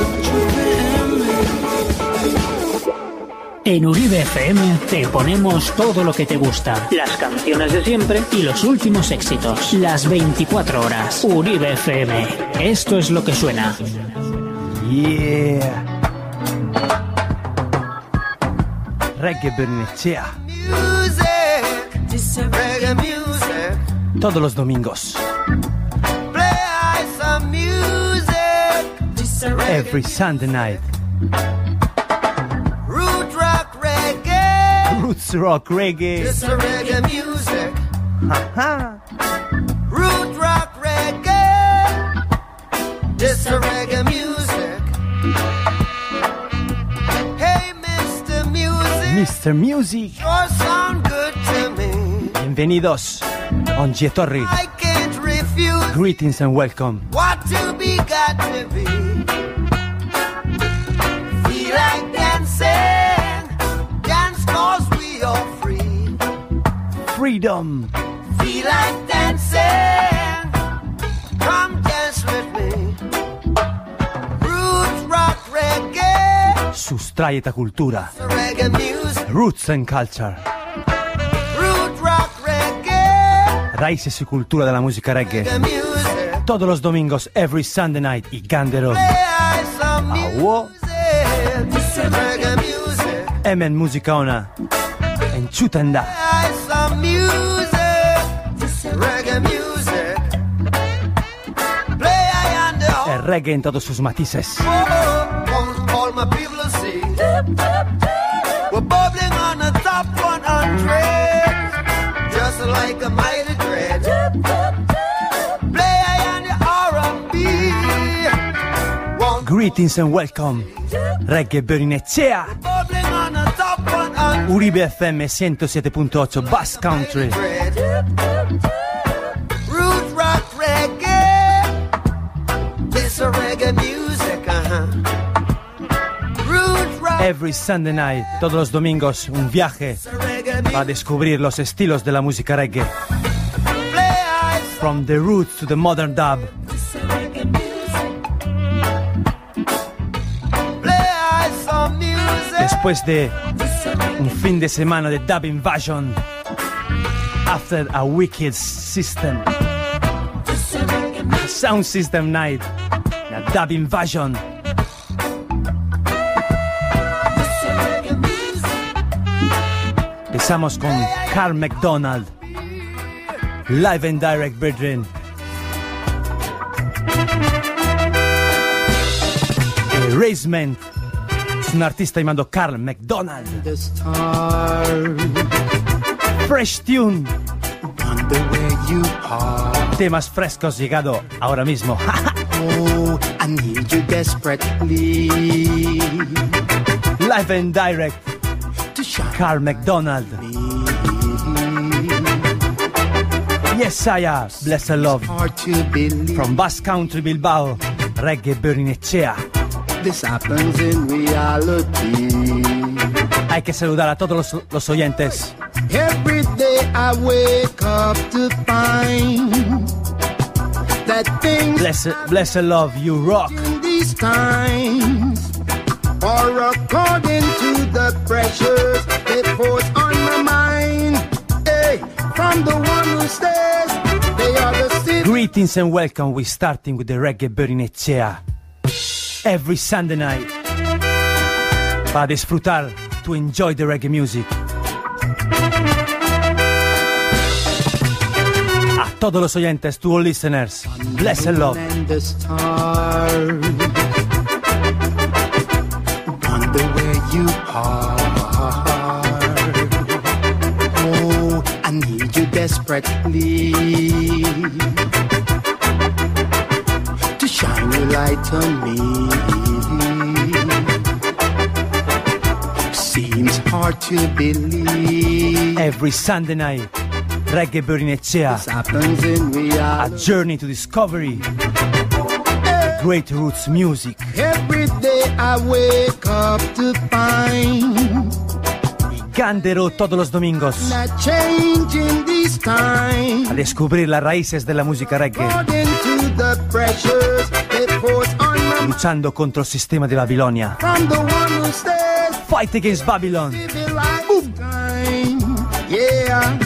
En Uribe FM te ponemos todo lo que te gusta, las canciones de siempre y los últimos éxitos, las 24 horas. Uribe FM, esto es lo que suena. Yeah. Reggae Bernicea. Todos los domingos. Every Sunday night. Roots rock reggae. This a reggae music. Root rock reggae. This a reggae music. Hey, Mr. Music. Mr. Music. Sure sound good to me. Bienvenidos. Ongie Torri. I can't refuse. Greetings and welcome. What to be got to be. Feel like dancing. Freedom. Feel like dancing. Come dance with me. Roots rock reggae. Sustraieta cultura. Reggae music. Roots and culture. Root rock reggae. Raíces y cultura de la música reggae. Todos los domingos, every Sunday night y Gandero. Awo. Emen Musica Ona. En Chutenda. El reggae en todos sus matices. All my people see. We're bubbling on the top 100. Just like a mighty dread. Play on the R&B. Greetings and welcome. Reggae Bernicea. Uribe FM 107.8 Bass Country. Root rock reggae. This a reggae music, Root rock. Every Sunday night, todos los domingos, un viaje para descubrir los estilos de la música reggae. From the roots to the modern dub. Después de un fin de semana de Dub Invasion, after a wicked system, sound system night, la Dub Invasion. Empezamos con Carl McDonald, live and direct, brethren. Erasement. Es un artista llamado Carl McDonald. Fresh tune. Temas frescos llegado ahora mismo. Oh, I need you desperately. Live and direct. Carl McDonald. Yes, I am. Blessed love. From Bass Country Bilbao. Reggae Bernicea. This happens in reality. Hay que saludar a todos los oyentes. Every day I wake up to find that things Blessed love, you rock. in these times or according to the pressures it puts on my mind. Hey, from the one who stays, they are the city. Greetings and welcome. We're starting with the Reggae Bernicea. Every Sunday night. Para disfrutar, to enjoy the reggae music. A todos los oyentes, to all listeners, blessed love. And the stars wonder where you are. Oh, I need you desperately to shine your light on me. Seems hard to believe. Every Sunday night, Reggae Bernicea. This happens in reality. A journey to discovery. The great roots music. Every day I wake up to find Gandero todos los domingos. that change in these times. A descubrir las raíces de la música reggae. According to the pressures it puts on my luchando contro il sistema di Babilonia. From the one who stays, Fight against Babylon. living like kind. Yeah,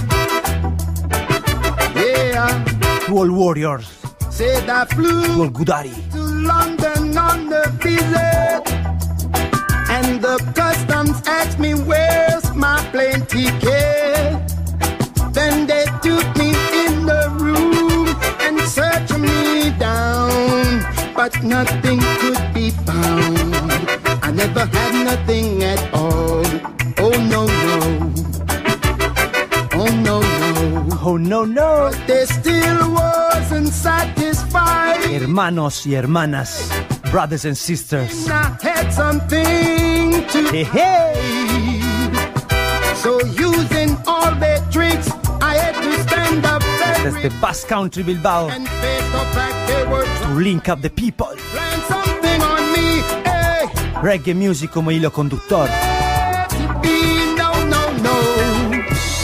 yeah. To all warriors, Said I to flew all Gudari. to London on the visit, and the customs asked me where's my plane ticket. Then they took me in the room and searched me down, but nothing could be found. I never had nothing at all. Oh no no, oh no no. Oh no no. But they still wasn't satisfied. Hermanos y hermanas, brothers and sisters. I had something to Hey, hey. So using all their tricks, I had to stand up Desde very Basque Country Bilbao and face the fact they were to link up the people. trying something on me. Hey, Reggae music como hilo conductor. no, no, no.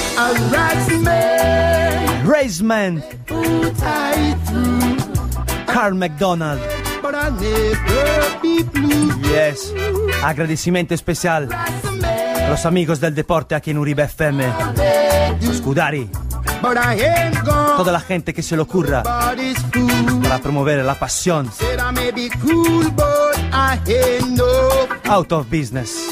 Harassment, Raisman, put I through, Carl McDonald. but I never be blue. Yes. Agradecimiento especial a los amigos del deporte aquí en Uribe FM. Los Gudari, But I ain't gone. toda la gente que se le ocurra Body's fool. para promover la pasión. Said I may be cool, but I ain't no. Out of business.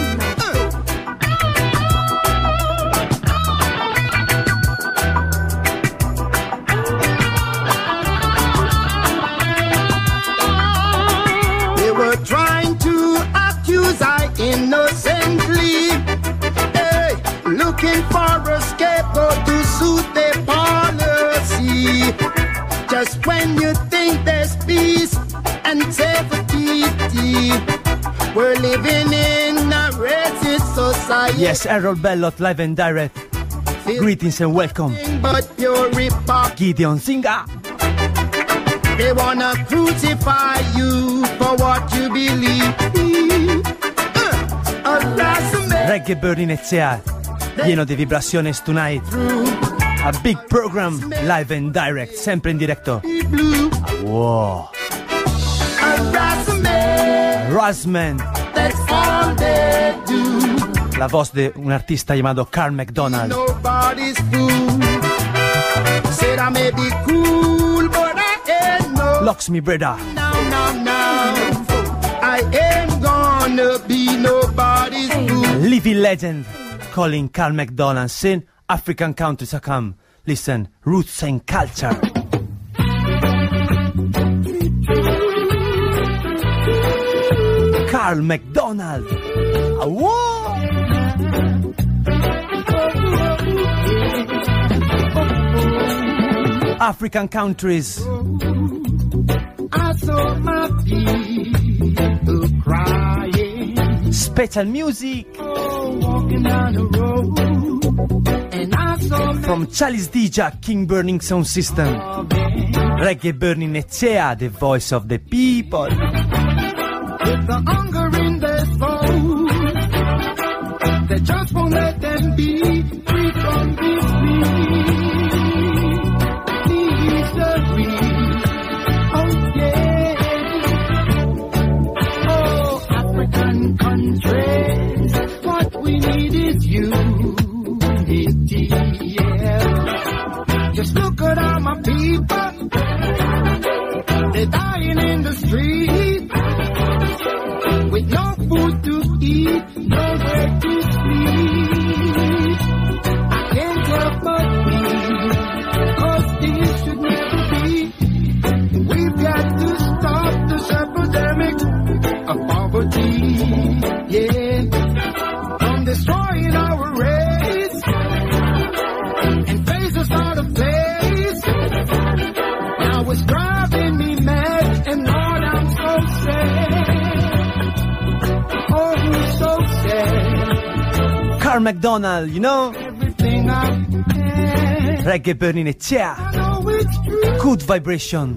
They were trying to accuse I innocently. Hey, looking for a scapegoat to suit their policy. Just when you think there's peace and safety, we're living in a racist society. Yes, Errol Bellot live and direct. Greetings and welcome. But pure hypocrisy. Gideon Zinga. They wanna crucify you for what you believe. Harassment Reggae Bird in Ezea. Lleno de vibraciones tonight. A big program live and direct. Sempre in directo. blue. Wow. Harassment, Rasman. that's all they do. La voz de un artista llamado Carl McDonald. Nobody's fool. Said I may be cool, but I ain't no. Locks me brother. Now, now, now. I ain't gonna be nobody's fool. Living legend. Calling Carl McDonald. Sin African countries are come. Listen, roots and culture. Carl McDonald. Whoa! African countries. I saw my people crying, Special music walking down the road, and I saw from Chalice Dija, King Burning Sound System. Reggae Burning Ezea, the voice of the people. with the hunger in their soul. They just won't let them be free from this misery. Oh yeah. Oh, African countries, what we need is unity. Yeah. Just look at all my people. They're dying in the street with no food to eat, nowhere to sleep. I can't help but weep, 'cause this should never be. We've got to stop this epidemic of poverty, yeah, from destroying our race and phase us out of place. Now it's driving me mad, and Lord, I'm so sad. Oh, so sad. Carl McDonald, you know? Everything I had, Reggae Burning Ezea. I know it's true. Good vibration.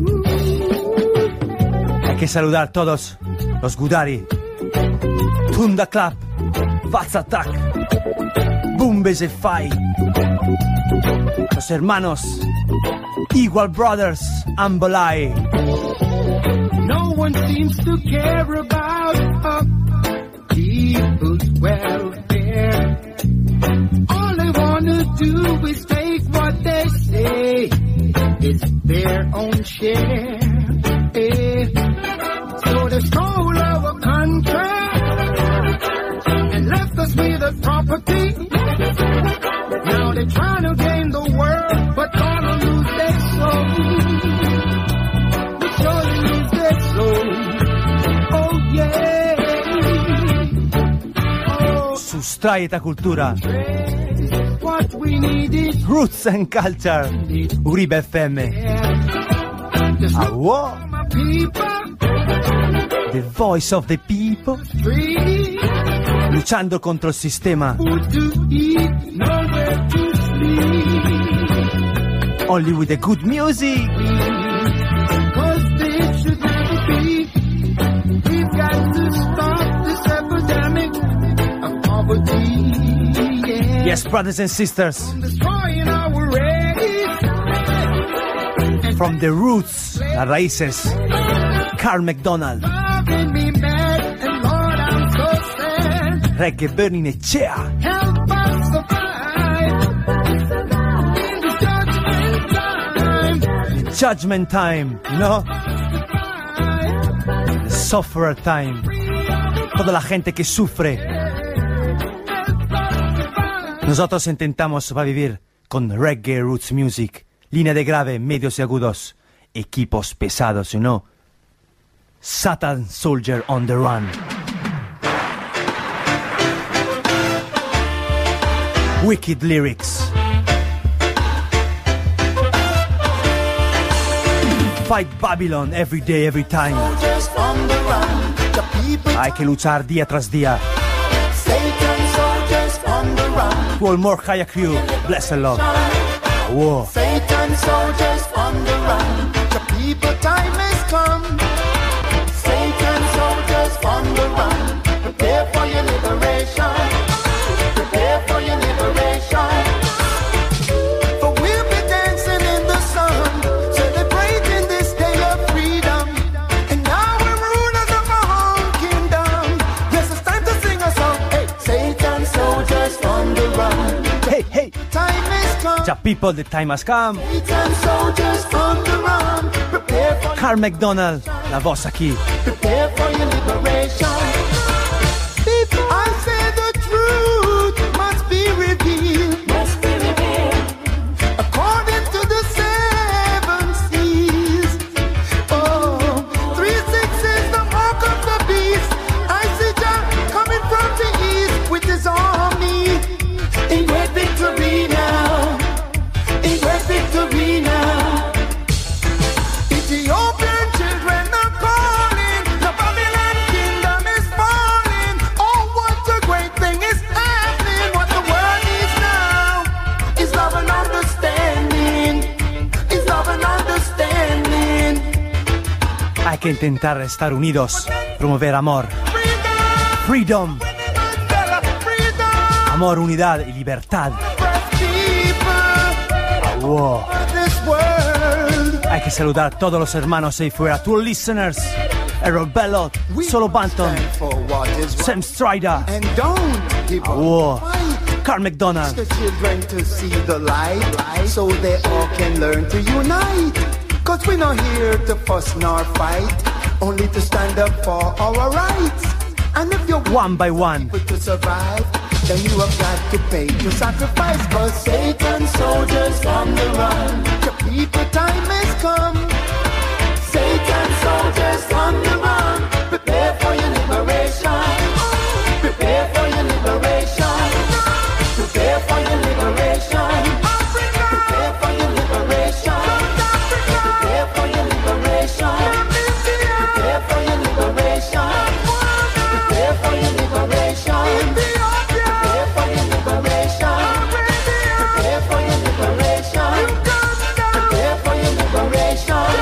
Hay que saludar todos los Gudari. Tunda Club. Fats Attack. Boombes and Fight. Los hermanos Eagle Brothers. Ambolai. No one seems to care about people's welfare. All they wanna do is take what they say is their own share. So they stole our country and left us with a property. Now they're trying to gain the world, but gonna lose their soul. They're surely lose their soul. Oh yeah. Oh. Sustrae cultura. What we need is Roots and culture. Uribe FM. Awo. The voice of the people. Luchando contro il sistema. Only with the good music. We've got to stop this epidemic of poverty. Yeah. Yes, brothers and sisters. From the roots, las raíces. Carl McDonald. Reggae Burning Echea. Help us survive. Judgment time, you know? The sufferer time. Toda la gente que sufre. Nosotros intentamos sobrevivir con reggae roots music. Línea de grave, medios y agudos. Equipos pesados, you know? Satan Soldier on the Run. Wicked lyrics. Fight Babylon every day, every time. Hay que luchar día tras día. One more higher crew, bless the Lord. Whoa. Satan soldiers on the run. The people time has come. Satan soldiers on the run. Prepare for your liberation. Prepare for your liberation. For we'll be dancing in the sun, celebrating this day of freedom. And now we're rulers of our own kingdom. Yes, it's time to sing a song. Hey, Satan soldiers on the run. Hey, hey. Time has come. Ja, people, the time has come. Satan soldiers on the run. Prepare for Carl McDonald, la voz aquí. Prepare for your liberation. I say the truth must be revealed. Must be revealed. According to the 7 seas. Oh, 3-6 is the mark of the beast. I see Jah coming from the east with his army. In great victory now. In great victory now. Ethiopian children are calling. The Babylon kingdom is falling. Oh, what a great thing is happening. What the world needs now is love and understanding. Is love and understanding. Hay que intentar estar unidos, promover amor. Freedom. Amor, unidad y libertad. Wow. Hay que saludar a todos los hermanos ahí fuera, a todos los listeners. Errol Bellot, Solo Banton, Sam Strider, wow. Carl McDonald. The children to see the light, so they all can learn to unite. Cause we're not here to fuss nor fight, only to stand up for our rights. And if you're one by one to survive, then you have got to pay your sacrifice. Cause Satan's soldiers on the run. The people time has come. Satan's soldiers on the run. Prepare for your liberation. Prepare for your liberation. Prepare for your liberation. Prepare for your liberation. Prepare for your liberation. Prepare for your liberation. Prepare for your liberation. Prepare for your liberation. Prepare for your liberation. Prepare for your liberation.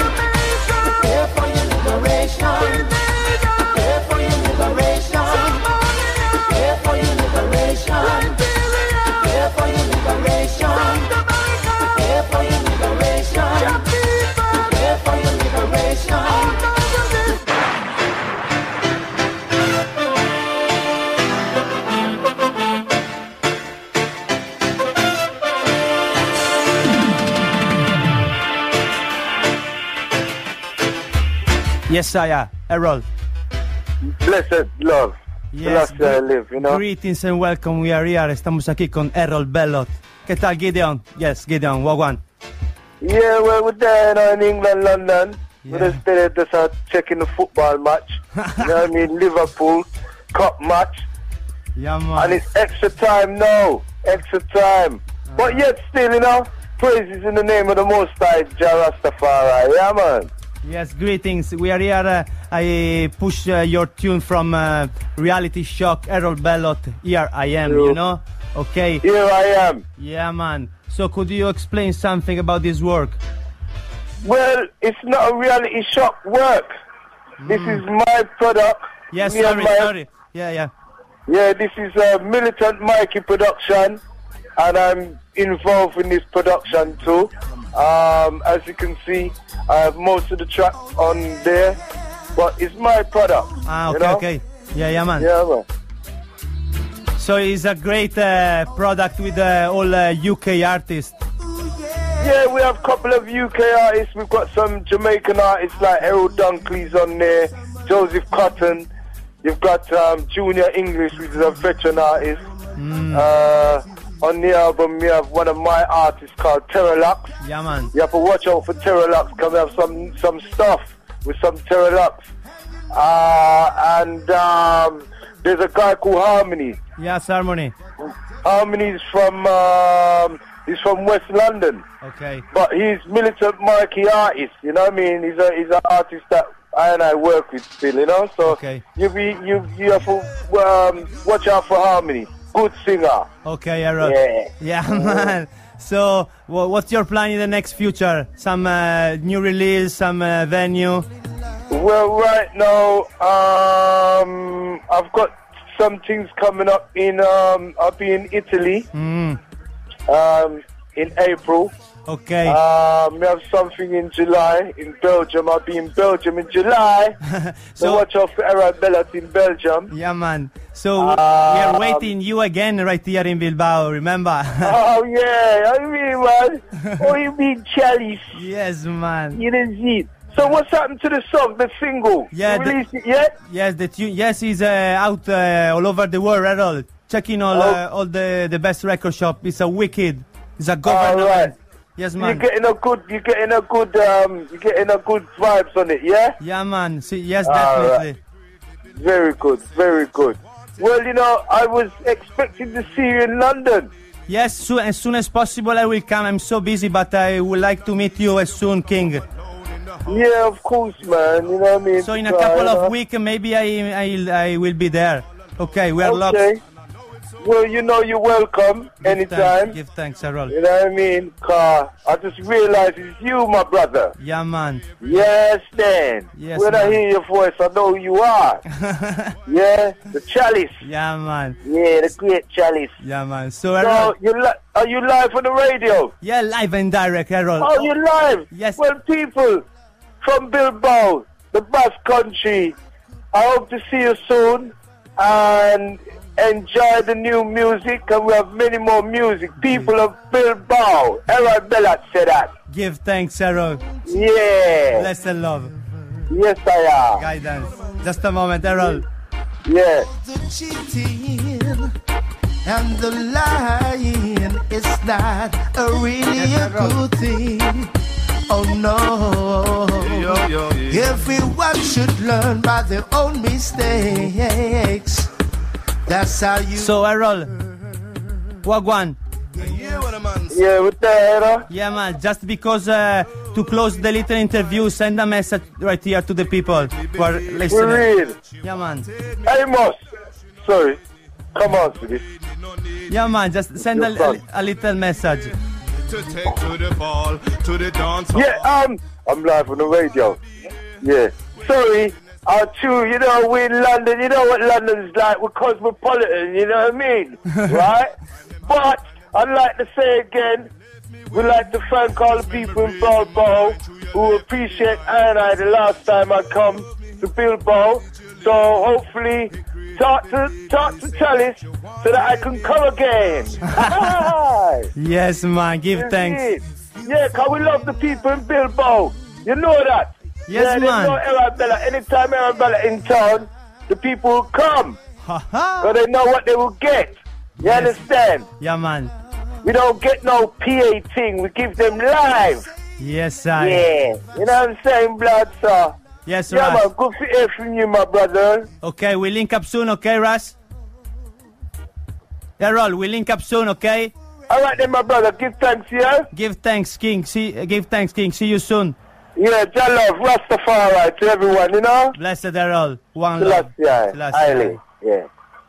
Yes, I am. Errol. Blessed love. Yes, I live, you know. Greetings and welcome. We are here. Estamos aquí con Errol Bellot. ¿Qué tal, Gideon? Yes, Gideon. Wagwan. Yeah, well, we're there, you know, in England, London. Yeah. We're just checking the football match. You know what I mean? Liverpool Cup match. Yeah, man. And it's extra time now. Extra time. But yet still, you know, praises in the name of the Most High, Jah Rastafari. Yeah, man. Yes, greetings. We are here. I push your tune from Reality Shock, Errol Bellot. Here I am, you know? Okay. Here I am. Yeah, man. So could you explain something about this work? Well, it's not a Reality Shock work. This is my product. Yes, Me and sorry. Yeah. Yeah, this is a Militant Mikey production, and I'm involved in this production too. As you can see, I have most of the tracks on there, but it's my product. Okay, you know? okay. Yeah, man. Yeah, man. So it's a great product with all UK artists. Yeah, we have a couple of UK artists. We've got some Jamaican artists like Errol Dunkley's on there, Joseph Cotton. You've got Junior English, which is a veteran artist. On the album, we have one of my artists called Terralux. Yeah, man. You have to watch out for Terralux, because we have some stuff with some Terralux. And there's a guy called Harmony. Yes, Harmony. Harmony's from he's from West London. Okay. But he's Militant Mikey artist, you know what I mean? He's an artist that I work with still, you know? So okay. you have to watch out for Harmony. Good singer. Okay, Errol. Yeah, man. So, what's your plan in the next future? Some new release, some venue? Well, right now, I've got some things coming up in, I'll be in Italy, in April. Okay. We have something in July in Belgium. I'll be in Belgium in July. so watch out for Errol Bellot in Belgium. Yeah, man. So we are waiting you again right here in Bilbao, remember? Oh, yeah. I mean, man. Oh, you mean Chalice. Yes, man. You didn't see it. So what's happened to the song, the single? Yeah, you released it yet? Yes, the tune. Yes, it's out all over the world, Errol. Checking all the best record shop. It's a wicked. It's a government. Right. Yes, man. You're getting a good vibes on it, yeah? Yeah, man. See, yes, definitely. Right. Very good, very good. Well, you know, I was expecting to see you in London. Yes, as soon as possible I will come. I'm so busy, but I would like to meet you as soon, King. Yeah, of course, man. You know what I mean? So in a couple of weeks, maybe I will be there. Okay, we are locked. Well, you know you're welcome anytime. Give thanks, Errol. You know what I mean? I just realized it's you, my brother. Yeah, man. Yes, Dan. Yes, when man. I hear your voice, I know who you are. Yeah, the Chalice. Yeah, man. Yeah, the great Chalice. Yeah, man. So, Errol, are you live on the radio? Yeah, live and direct, Errol. Oh, you're live? Yes. Well, people from Bilbao, the Basque Country, I hope to see you soon. And enjoy the new music, and we have many more music. People of Bilbao, Errol Bellot said that. Give thanks, Errol. Yeah. Bless and love. Yes, I am. Guidance. Just a moment, Errol. Yeah. The cheating and the lying is not really a good thing. Oh no. Everyone should learn by their own mistakes. That's how you. So, Errol, Wagwan. Yeah, with that, Yeah, man. Just because to close the little interview, send a message right here to the people who are listening. Real. Yeah, man. Amos. Sorry. Come on, sweetie. Yeah, man. Just send a little message. To take to the ball, to the dance hall. Yeah, I'm live on the radio. Yeah. Sorry. True, you know, we're in London, you know what London's like, we're cosmopolitan, you know what I mean? Right? But, I'd like to say again, we'd like to thank all the people in Bilbao who appreciate I the last time I come to Bilbao. So, hopefully, talk to Chalice so that I can come again. Yes, man, give thanks. Yeah, because we love the people in Bilbao. You know that. Yes, yeah, man. there's no Arabella. Anytime Arabella in town, the people will come. So they know what they will get. You understand? Yeah, man. We don't get no PA thing. We give them live. Yes, Yeah. You know what I'm saying, blood, sir? Yes, Yeah, Ras. man. Good to hear from you, my brother. Okay, we link up soon, okay, Ras? Errol, we link up soon, okay? All right, then, my brother. Give thanks, yeah? Give thanks, King. Give thanks, King. See you soon. Yeah, Jah love, Rastafari to everyone, you know? Blessed Errol. One love. Selassie, highly, yeah.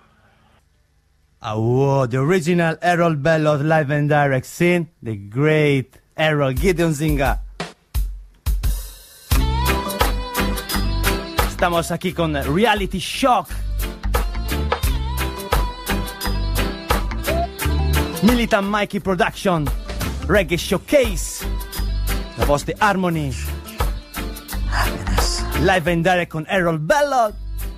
Oh, the original Errol Bellot live and direct scene. The great Errol Gideon Zinga. Estamos aquí con Reality Shock. Militant Mikey Production. Reggae Showcase. La voz de Harmony. Live and direct con Errol Bellot.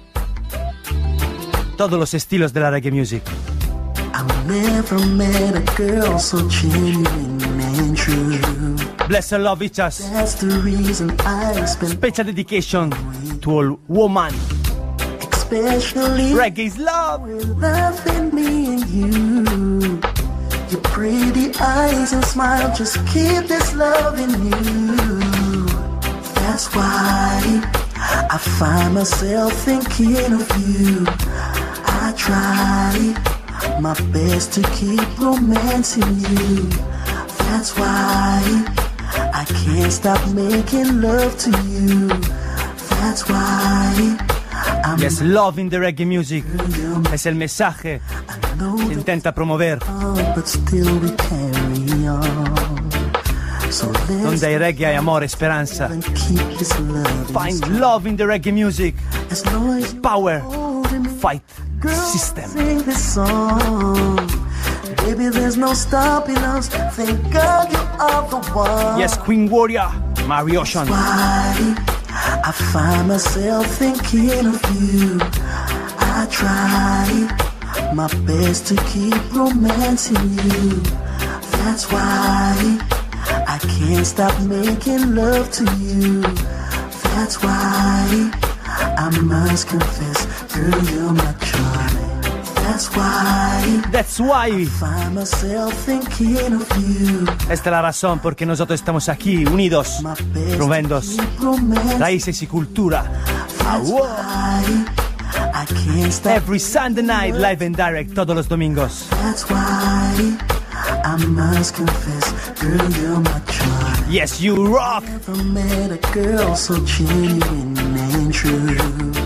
Todos los estilos de la reggae music. I've never met a girl so genuine and true. Bless and love each us. That's the reason I spend Special dedication to all woman. especially Reggae is love. with love in me and you. Your pretty eyes and smile just keep this love in you. That's why I find myself thinking of you. I try my best to keep romancing you. That's why I can't stop making love to you. That's why I'm Yes, love in the reggae music. Es el mensaje know que intenta promover. but still we carry on. So let's Donde hay reggae hay amor, esperanza. and keep this love. Find love in the reggae music. As long as you Power. hold me, Fight girl, system. sing this song. Baby, there's no stopping us. Thank God you are the one. Yes, Queen Warrior. Mary Ocean. Why I find myself thinking of you. I try my best to keep romancing you. That's why I can't stop making love to you. That's why I must confess, girl, you're my joy. That's why That's why. I find myself thinking of you. Esta es la razón por que nosotros estamos aquí, unidos, My best promoviendo to keep romancing. raíces y cultura. That's why I can't stop. Every Sunday night, live and direct, todos los domingos. That's why I must confess, girl, you're my joy. Yes, you rock. Never met a girl so genuine and true.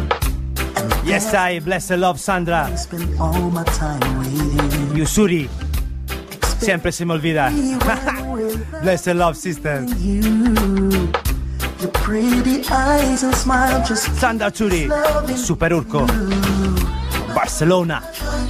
Yes, I bless the love, Sandra. I spend all my time waiting. Yusuri. Siempre se me olvida. With Bless the love, sister. you, your pretty eyes and smile just Sandra Churi. Super Urco. Barcelona.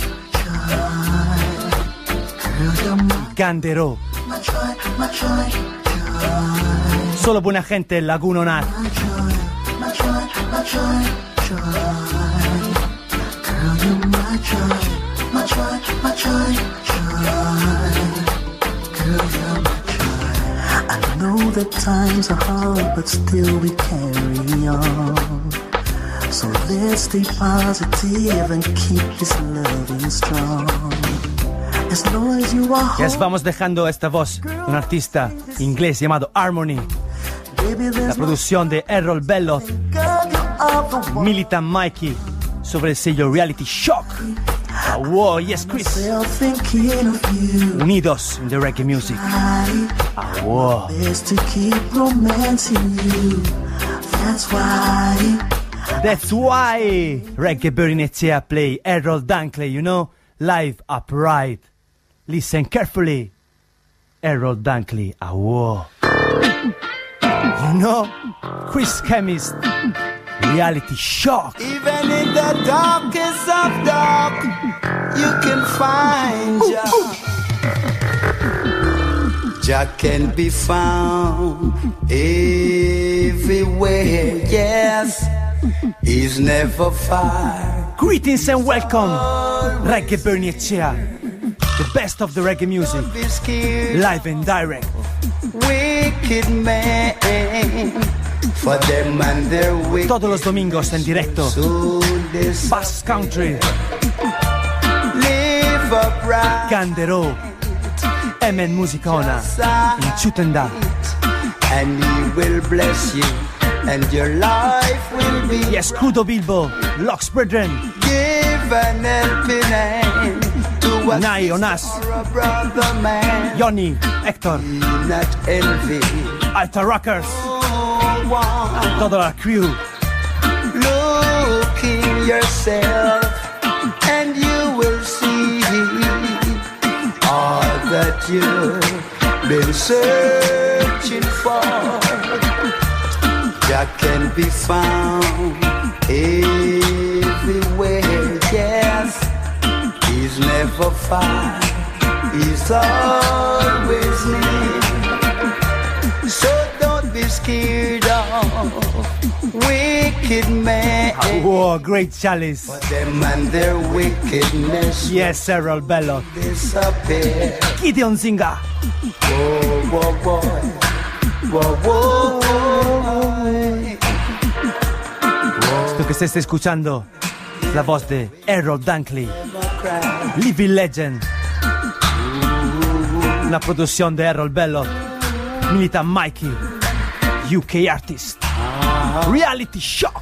girl, you're Gandero. my joy, my joy, Solo buena gente, Laguna Nat. my joy, my joy, my joy, joy. Girl, you're my joy, my joy, my joy, joy. Girl, you're my joy. I know that times are hard, but still we carry on. So let's stay positive and keep this loving strong. As long as you are Yes, home, vamos dejando esta voz de un artista inglés llamado Harmony. baby, La there's no producción de Errol Bellot, God, you are the one. Militant Mikey, sobre el sello Reality Shock. Ah, wow, yes, Chris. Myself thinking of you. Unidos in the reggae music. I Ah, wow. best to keep romancing you. That's why That's why Reggae Berinezia play Errol Dunkley, you know, live upright. Listen carefully. Errol Dunkley, ah, wow. You know, Chris Chemist, Reality Shock. Even in the darkest of dark, you can find Jah. Jah can be found everywhere, yes. He's never far. Greetings and welcome, Reggae Berinezia. The best of the reggae music, Be scared, live and direct. wicked man. For them and their wicked. Todos los domingos en directo. Bass Country. Live upright. Gandero. Emen Musicona. In Chutenda. And he will bless you. And your life will be. Yes, Crudo Bilbo. Locks Brethren. Give an helping hand to a Nai Onas. brother man. Johnny. Hector. Not envy. Alta Rockers. Toda la crew. Look in yourself and you will see all that you've been searching for. That can be found everywhere, yes. He's never far, he's always near. So don't be scared of wicked men. Whoa, great chalice. For them and their wickedness. Yes, Errol Bellot. Disappear. Gideon Zinga. Whoa, whoa, whoa. Whoa, whoa, whoa. Esto que se está escuchando es la voz de Errol Dunkley. Living Legend. Una producción de Errol Bellot. Milita Mikey. UK artist. Reality Shock.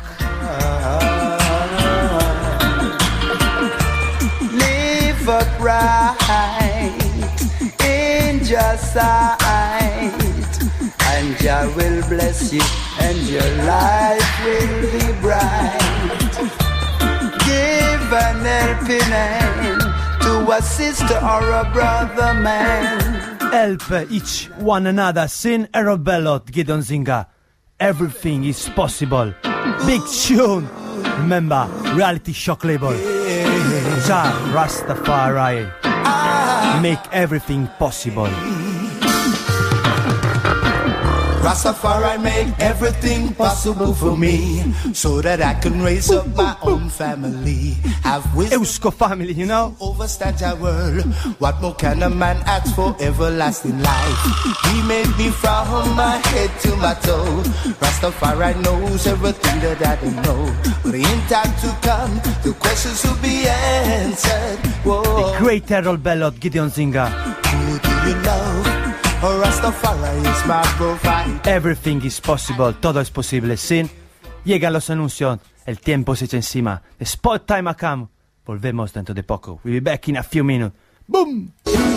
Live upright in your sight, and Jah will bless you, and your life will be bright. Give an helping hand to a sister or a brother man. Help each one another. Sin Errol Bellot, Gideon Zinga. Everything is possible. Big tune. Remember, Reality Shock label. Jah Rastafari. Make everything possible. Rastafari make everything possible for me, so that I can raise up my own family. Have wisdom, Eusko family, you know. overstand our world. What more can a man ask for? Everlasting life. He made me from my head to my toe. Rastafari knows everything that I don't know. But in time to come, the questions will be answered. Whoa. The great Errol Bellot, Gideon Zinga. Who do you love? Oh, Rastafari is my profile. Everything is possible, todo es posible. Sin, llegan los anuncios, el tiempo se echa encima. The spot time ha come. Volvemos dentro de poco. We'll be back in a few minutes. Boom!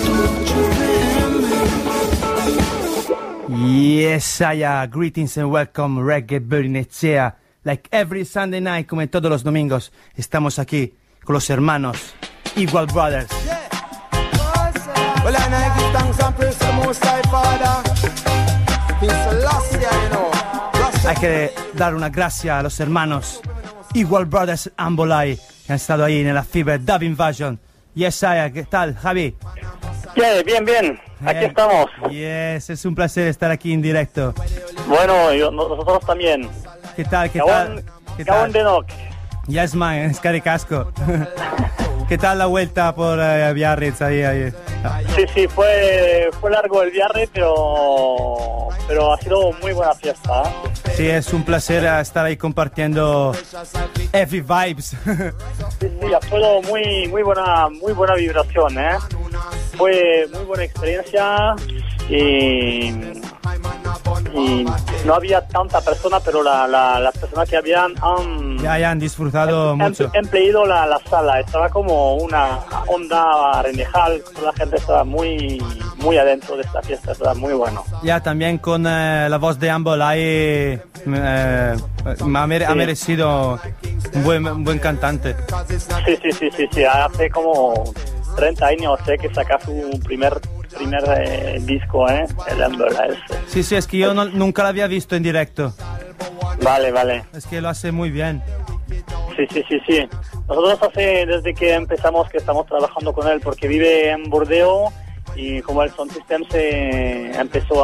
Yes, greetings and welcome, Reggae Bird Nechea. Like every Sunday night, como en todos los domingos, estamos aquí con los hermanos Igual Brothers. Well, and I give thanks and praise to the Most High Father. He's last year, you know. Hay que dar una gracia a los hermanos Igual Brothers Ambolai, que han estado ahí en la Fever Dub Invasion. Yes, ¿qué tal, Javi? Yeah, bien, bien. Aquí estamos. Yes, es un placer estar aquí en directo. Bueno, nosotros también. ¿Qué tal, qué tal? ¿Qué tal? de Noc. Yes, man, es caricasco. ¿Qué tal la vuelta por Biarritz ahí? Sí, fue largo el viaje, pero ha sido muy buena fiesta. Sí, es un placer estar ahí compartiendo heavy vibes. Sí, ha sido muy buena vibración, ¿eh? Fue muy buena experiencia y no había tanta persona, pero las personas que habían ya han disfrutado mucho. Empleado la sala, estaba como una onda renejal, la gente estaba muy adentro de esta fiesta, estaba muy bueno. Ya también con la voz de Ambolai ha merecido un buen cantante. Sí, hace como 30 años que saca su primer disco, el Ambolai. Sí, es que yo nunca lo había visto en directo. Vale. Es que lo hace muy bien. Sí. Nosotros desde que empezamos que estamos trabajando con él, porque vive en Bordeaux y como el Sound System se empezó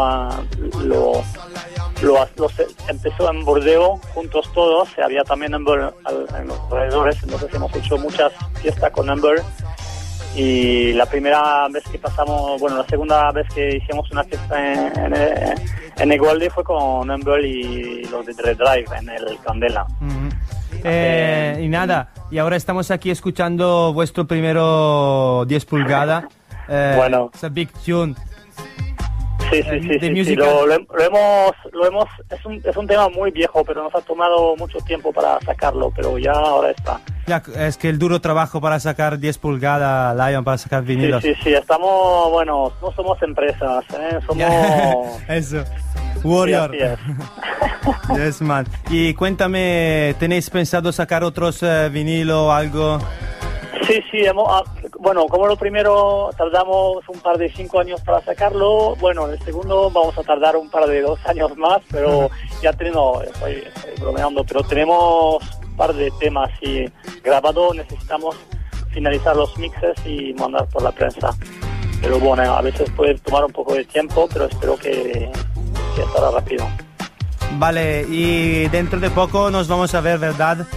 empezó en Bordeaux juntos todos, había también Amber en los alrededores, entonces hemos hecho muchas fiestas con Amber Y la primera vez que pasamos, bueno, la segunda vez que hicimos una fiesta en Egualde fue con Humble y los de Red Drive en el Candela. Y nada, y ahora estamos aquí escuchando vuestro primero 10 pulgadas. Bueno. It's a big tune. Sí. Lo hemos, es un tema muy viejo, pero nos ha tomado mucho tiempo para sacarlo, pero ya ahora está. Ya, es que el duro trabajo para sacar 10 pulgadas, Lion, para sacar vinilos. Sí, estamos, bueno, no somos empresas, somos... Eso, Warrior. Sí, así es. Yes, man. Y cuéntame, ¿tenéis pensado sacar otros vinilos o algo? Sí, bueno, como lo primero tardamos un par de 5 años para sacarlo, bueno, el segundo vamos a tardar un par de 2 años más, pero ya tenemos, estoy bromeando, pero tenemos un par de temas y grabado, necesitamos finalizar los mixes y mandar por la prensa. Pero bueno, a veces puede tomar un poco de tiempo, pero espero que estará rápido. Vale, y dentro de poco nos vamos a ver, ¿verdad?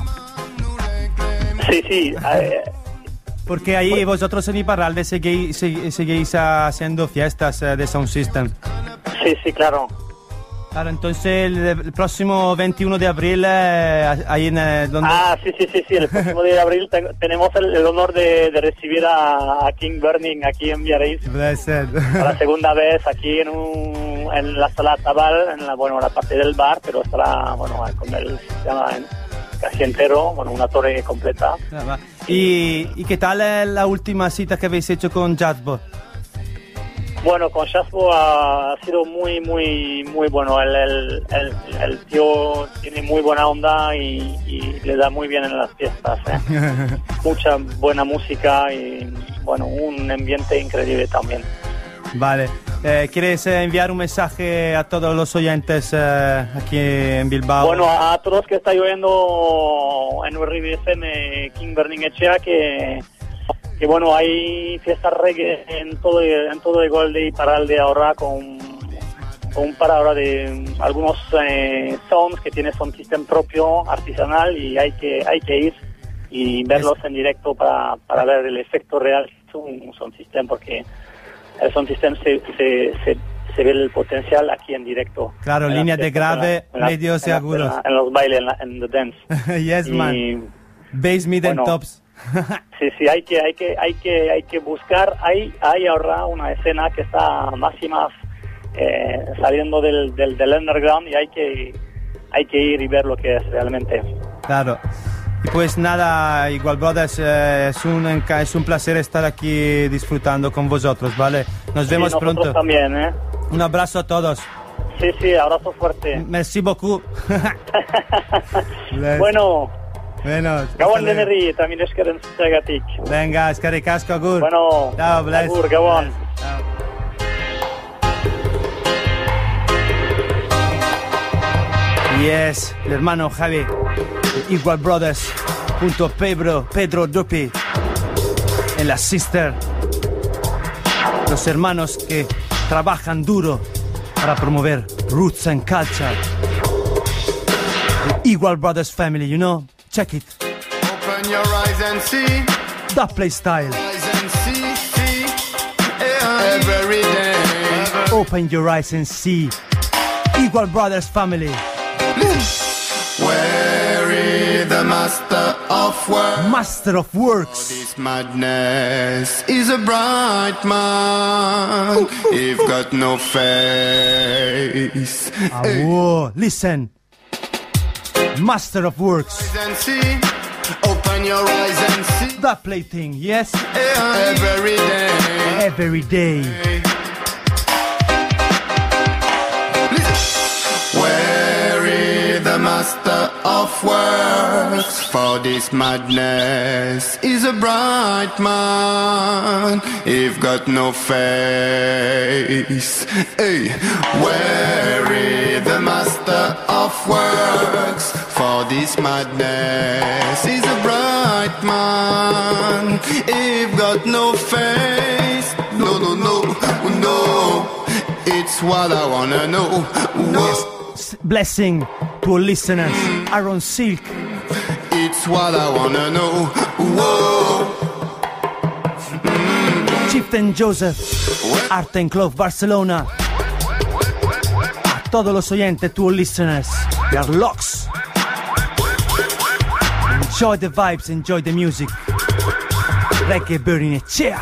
Sí. Porque ahí vosotros en Iparralde seguís haciendo fiestas de Sound System. Sí, claro. Claro, entonces el próximo 21 de abril, ahí en donde... Sí, el próximo de abril tenemos el honor de recibir a King Burning aquí en Biarritz. Por la segunda vez aquí en la sala Tabal, en la parte del bar, pero estará, con el sistema casi entero, una torre completa. ¿Y qué tal la última cita que habéis hecho con Jazzbo? Bueno, con Jazzbo ha sido muy bueno. El tío tiene muy buena onda y le da muy bien en las fiestas. Mucha buena música y un ambiente increíble también. Vale. ¿Quieres enviar un mensaje a todos los oyentes aquí en Bilbao? Bueno, a todos que están oyendo en Uribe FM King Burning Echea que hay fiestas reggae en todo Egualde y Iparralde ahora con un par ahora de algunos sounds que tiene Sound System propio, artesanal, y hay que ir y verlos en directo para ver el efecto real de un Sound System, porque el Sound System se ve el potencial aquí en directo. Claro, línea de grave, medios y agudos. En los bailes, en the dance. Yes, man. Bass, mid and tops. Sí, hay que buscar. Hay ahora una escena que está más y más saliendo del underground, y hay que ir y ver lo que es realmente. Claro. Y pues nada, Igual Brothers, es un placer estar aquí disfrutando con vosotros, ¿vale? Nos vemos pronto. También, Un abrazo a todos. Sí, abrazo fuerte. Merci beaucoup. Bueno, Gabon deneri, también es que gatik. Venga, eskerrik asko, agur. Bueno, chao, bless. Agur, Gabon. Chao. Yes, el hermano Javi, Igual Brothers, junto a Pedro Dupi, en la Sister, los hermanos que trabajan duro para promover Roots and Culture. The Igual Brothers family, you know, check it. Open your eyes and see. That play style. Eyes and see. Every day. Open your eyes and see. Igual Brothers family. Where is the master of work? Master of works. This madness is a bright man. You've got no face. Whoa, listen. Master of works. Eyes and see. Open your eyes and see. That play thing, yes. Every day. Every day. Where is the master of works? For this madness is a bright man. You've got no face. Hey, where is the master of works? For this madness is a bright man. You've got no face. No. It's what I wanna know. Whoa. Blessing to our listeners, Aaron Silk. It's what I wanna know. Whoa. Chieftain Joseph, Art and Clove Barcelona. A todos los oyentes, tour listeners, we are locks. Enjoy the vibes, enjoy the music. Reggae burning a chair.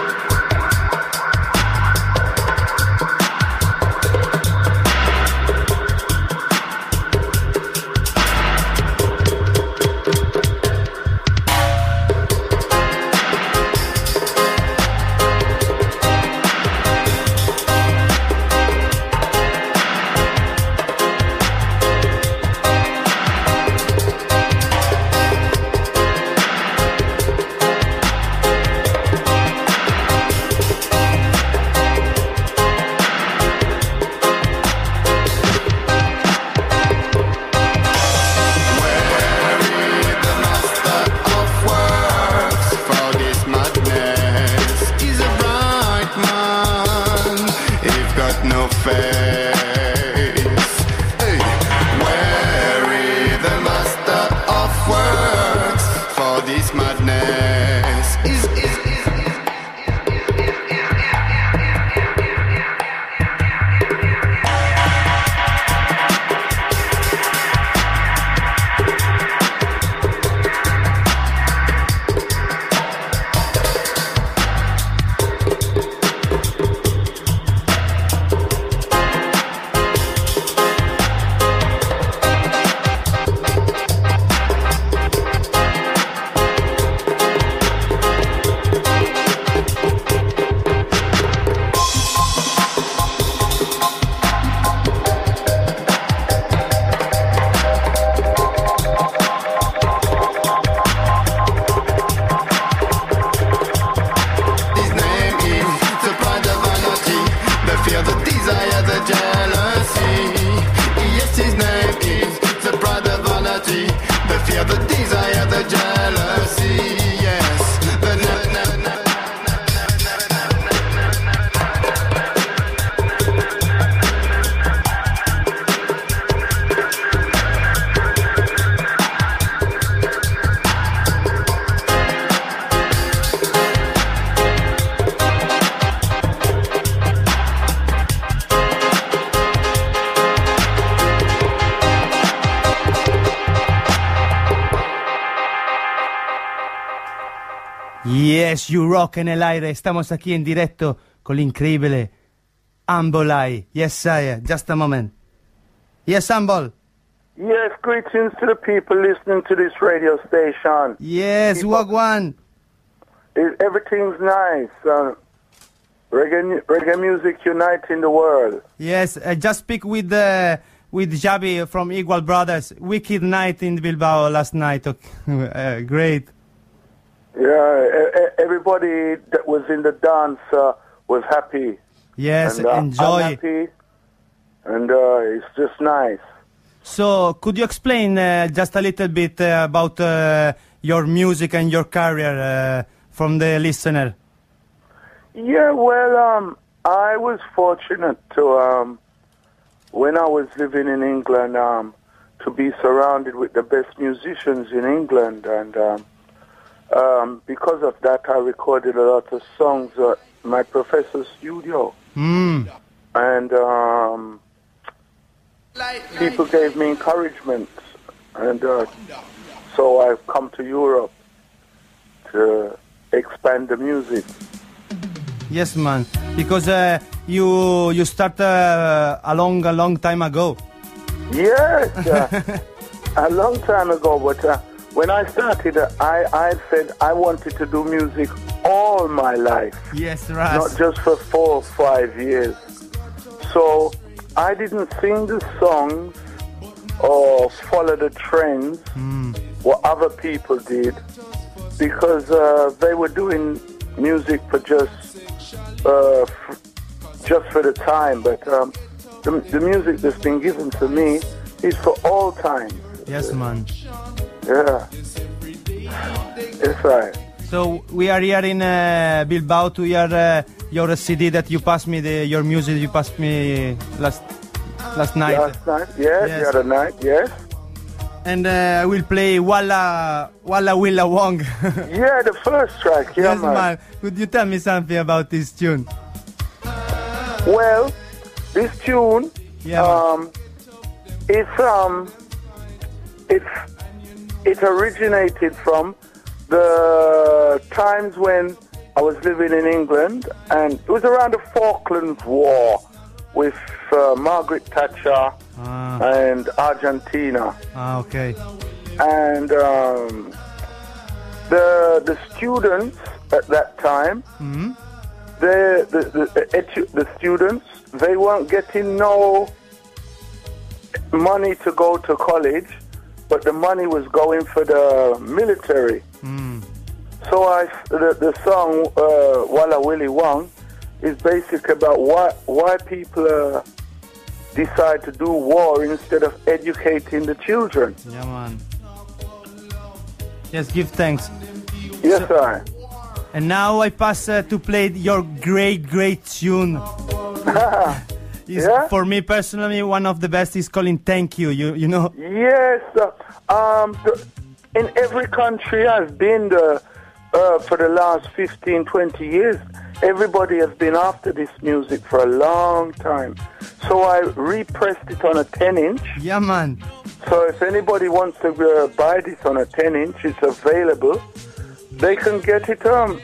Yes, you rock en el aire. Estamos aquí en directo con l'incredibile Humble Eye. Yes, sire. Just a moment. Yes, Humble. Yes, greetings to the people listening to this radio station. Yes, Wagwan. Everything's nice. Reggae music uniting the world. Yes, I just speak with Javi from Igual Brothers. Wicked night in Bilbao last night. Great. Yeah, everybody that was in the dance was happy. Yes, and, enjoy. I'm happy, and it's just nice. So, could you explain just a little bit about your music and your career from the listener? Yeah, well, I was fortunate to, when I was living in England, to be surrounded with the best musicians in England, and because of that, I recorded a lot of songs at my professor's studio. And people gave me encouragement, and so I've come to Europe to expand the music. Yes, man, because you start a long time ago. Yes, a long time ago, but when I started, I said I wanted to do music all my life. Yes, right. Not just for 4 or 5 years. So I didn't sing the songs or follow the trends what other people did, because they were doing music for just for the time. But the music that's been given to me is for all time. Yes, man. Yeah, it's right. So we are here in Bilbao to hear your CD that you passed me, your music you passed me last night. Last night, yes, the other night, yes. And I will play Walla Willa Wong. Yeah, the first track. Yeah, yes, man. Could you tell me something about this tune? Well, this tune, it originated from the times when I was living in England, and it was around the Falklands War with Margaret Thatcher and Argentina. Okay. And the students at that time, the students, they weren't getting no money to go to college, but the money was going for the military. So the song Walla Willy Wong is basically about why people decide to do war instead of educating the children. Yeah, man. Yes, give thanks. Yes, sir. And now I pass to play your great tune. For me personally, one of the best is calling Thank You. You know? Yes. In every country I've been for the last 15, 20 years, everybody has been after this music for a long time. So I repressed it on a 10-inch. Yeah, man. So if anybody wants to buy this on a 10-inch, it's available. They can get it on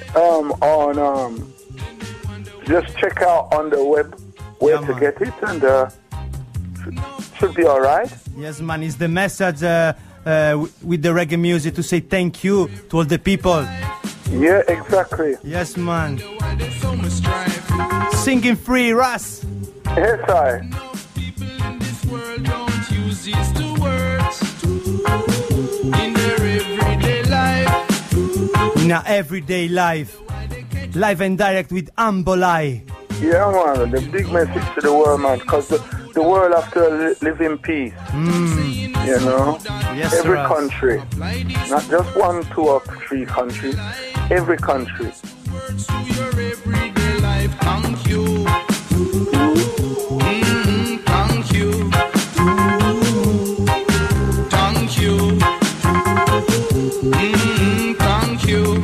just check out on the web where to get it, and should be all right. Yes, man. It's the message with the reggae music to say thank you to all the people. Yeah, exactly. Yes, man. Singing free, Ras. Yes, I. In our everyday life, live and direct with Ambolai. Yeah, man, the big message to the world, man, because the world have to live in peace. You know, yes, every country, not just 1, 2, or 3 countries, every country. Thank you. Thank you. Thank you. Thank you.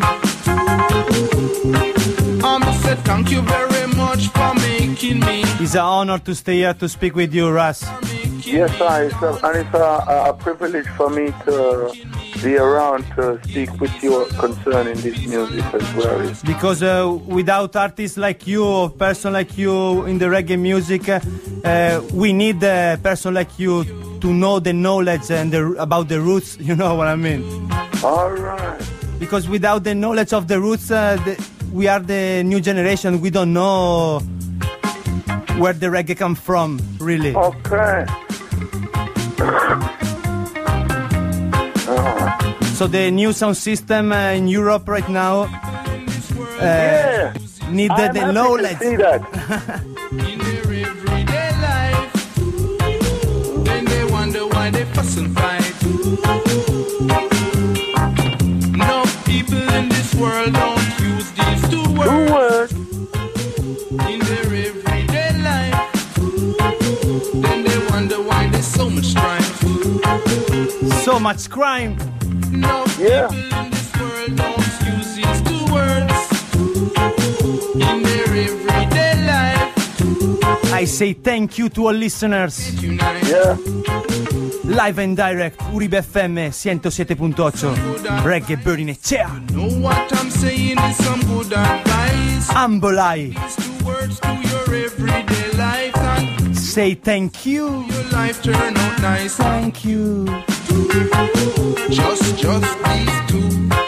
Thank you very much for making me. It's an honor to stay here to speak with you, Ras. Yes, sir. It's a privilege for me to be around to speak with you concerning this music as well. Because without artists like you, or person like you in the reggae music, we need a person like you to know the knowledge and about the roots. You know what I mean? All right. Because without the knowledge of the roots, we are the new generation. We don't know where the reggae come from, really. Okay. So the new sound system in Europe right now need the knowledge. See that. In their everyday life, then they wonder why they fuss and fight. No people in this world don't use these two words. In their everyday life, then they wonder why there's so much strife. So much crime. No people in this world don't use these two words. In their everyday life, I say thank you to all listeners. Yeah. Live and direct, Uribe FM 107.8. Reggae Burning Echea. know what I'm saying is some good advice. Ambolai. These two words to your everyday life and say thank you. Your life turn out nice. Thank you. Just these two.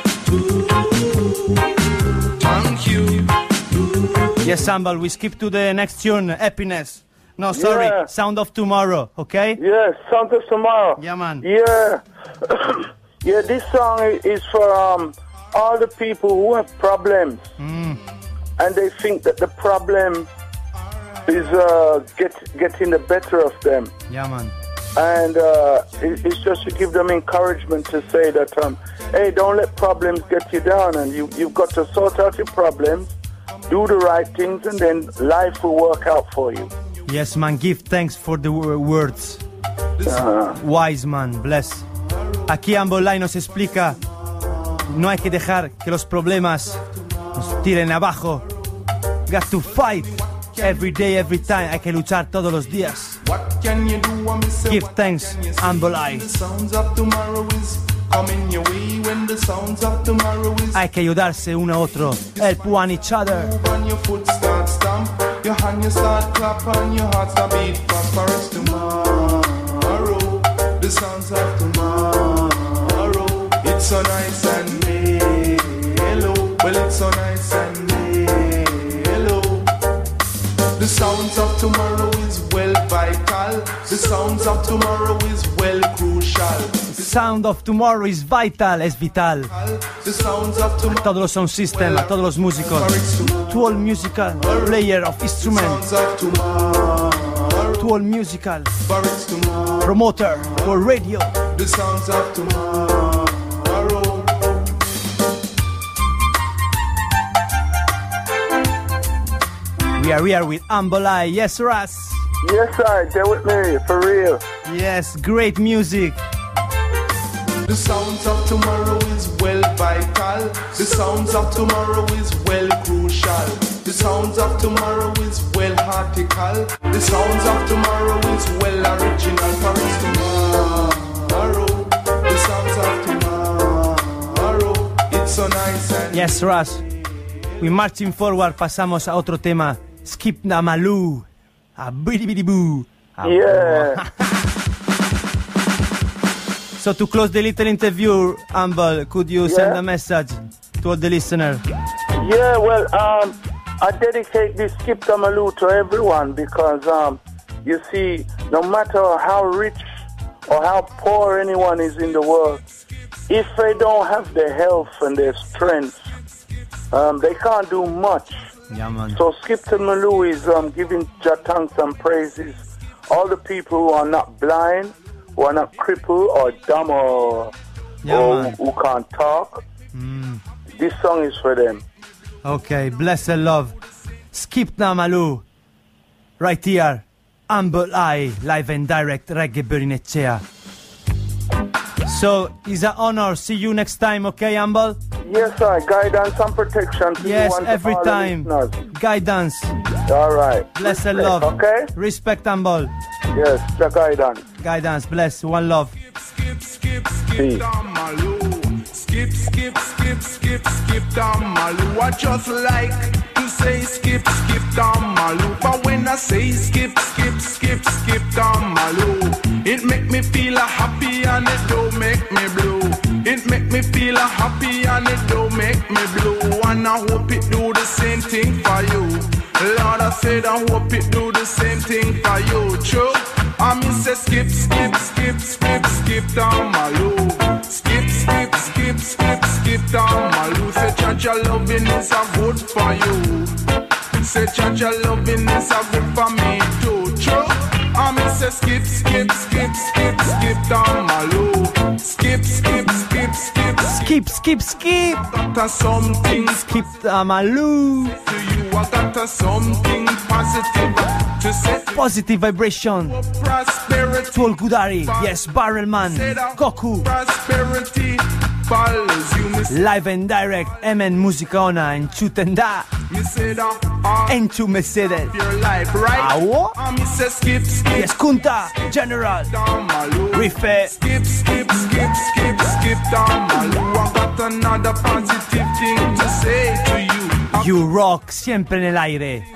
Thank you. Yes, Ambal, we skip to the next tune, Happiness. No, sorry, Sound of Tomorrow, okay? Yes, Sound of Tomorrow. Yeah, man. Yeah. Yeah, this song is for all the people who have problems. And they think that the problem is getting the better of them. Yeah, man. And it's just to give them encouragement to say that, hey, don't let problems get you down, and you've got to sort out your problems, do the right things, and then life will work out for you. Yes, man, give thanks for the words. Wise man, bless. Aquí Humble Eye nos explica, no hay que dejar que los problemas nos tiren abajo. Got to fight every day, every time. Hay que luchar todos los días. Give thanks, Humble Eye. Hay que ayudarse uno a otro. Help one each other. Your hand you start clap and your heart start beat fast for us tomorrow. The sounds of tomorrow. It's so nice and mellow. Well, it's so nice and mellow. The sounds of tomorrow is well vital. The sounds of tomorrow is well crucial. The sound of tomorrow is vital, es vital. The sounds of tomorrow. A todos los sound system, a todos los músicos. To all musical player of instruments. To all musical promoter for radio. The sounds of tomorrow. We are here with Humble Eye. Yes, Ras. Yes, sir. Get with me, for real. Yes, great music. The sounds of tomorrow is well vital. The sounds of tomorrow is well crucial. The sounds of tomorrow is well article. The sounds of tomorrow is well original. For it's tomorrow. The sounds of tomorrow. It's so nice and... Yes, Ras. We marching forward. Pasamos a otro tema. Skip Namalu. A bidi bidi boo. Yeah. So to close the little interview, Humble, could you send a message to all the listeners? Yeah, well, I dedicate this Skip Namalu to everyone because, you see, no matter how rich or how poor anyone is in the world, if they don't have their health and their strength, they can't do much. Yeah, man. So Skip Namalu is giving Jah thanks and praises. All the people who are not blind, who are not crippled or dumb or who can't talk. This song is for them. Okay, bless and love. Skip Namalu. Right here. Humble Eye, live and direct, Reggae Bernicea. So, it's an honor. See you next time, okay, Humble? Yes, sir. Guidance and protection to yes, you and every all time. The listeners. Guidance. All right. Bless and love. Okay? Respect, Humble. Yes, the guidance. Guidance, bless, one love. Skip, skip, skip down Malu. Skip, skip, skip, skip, skip down Malu. I just like to say skip, skip down Malu. But when I say skip, skip, skip, skip down Malu, it make me feel happy and it don't make me blue. It make me feel happy and it don't make me blue. And I hope it do the same thing for you. Lord, I said I hope it do the same thing for you. True. I mean say skip, skip, skip, skip, skip down Malu. Skip, skip, skip, skip, skip down Malu. Say Jah loving is a good for you. Say Jah loving is a good for me too. True. I mean say skip, skip, skip, skip, skip down Malu. Skip, skip, skip, skip, skip, skip, skip. Got something. Skip Namalu. To you I got something positive to say. Positive vibration. Prosperity. Tuol Gudari. Yes, Barrelman. Goku. Prosperity follows you. Live and direct. Emen Musicona en Chutenda. En tu Mercedes. Your life, right? Awo. Skip, skip. Yes, Kunta. General. Rife. Skip, skip, skip, skip, skip down Malu. I got another positive thing to say to you. You rock siempre en el aire.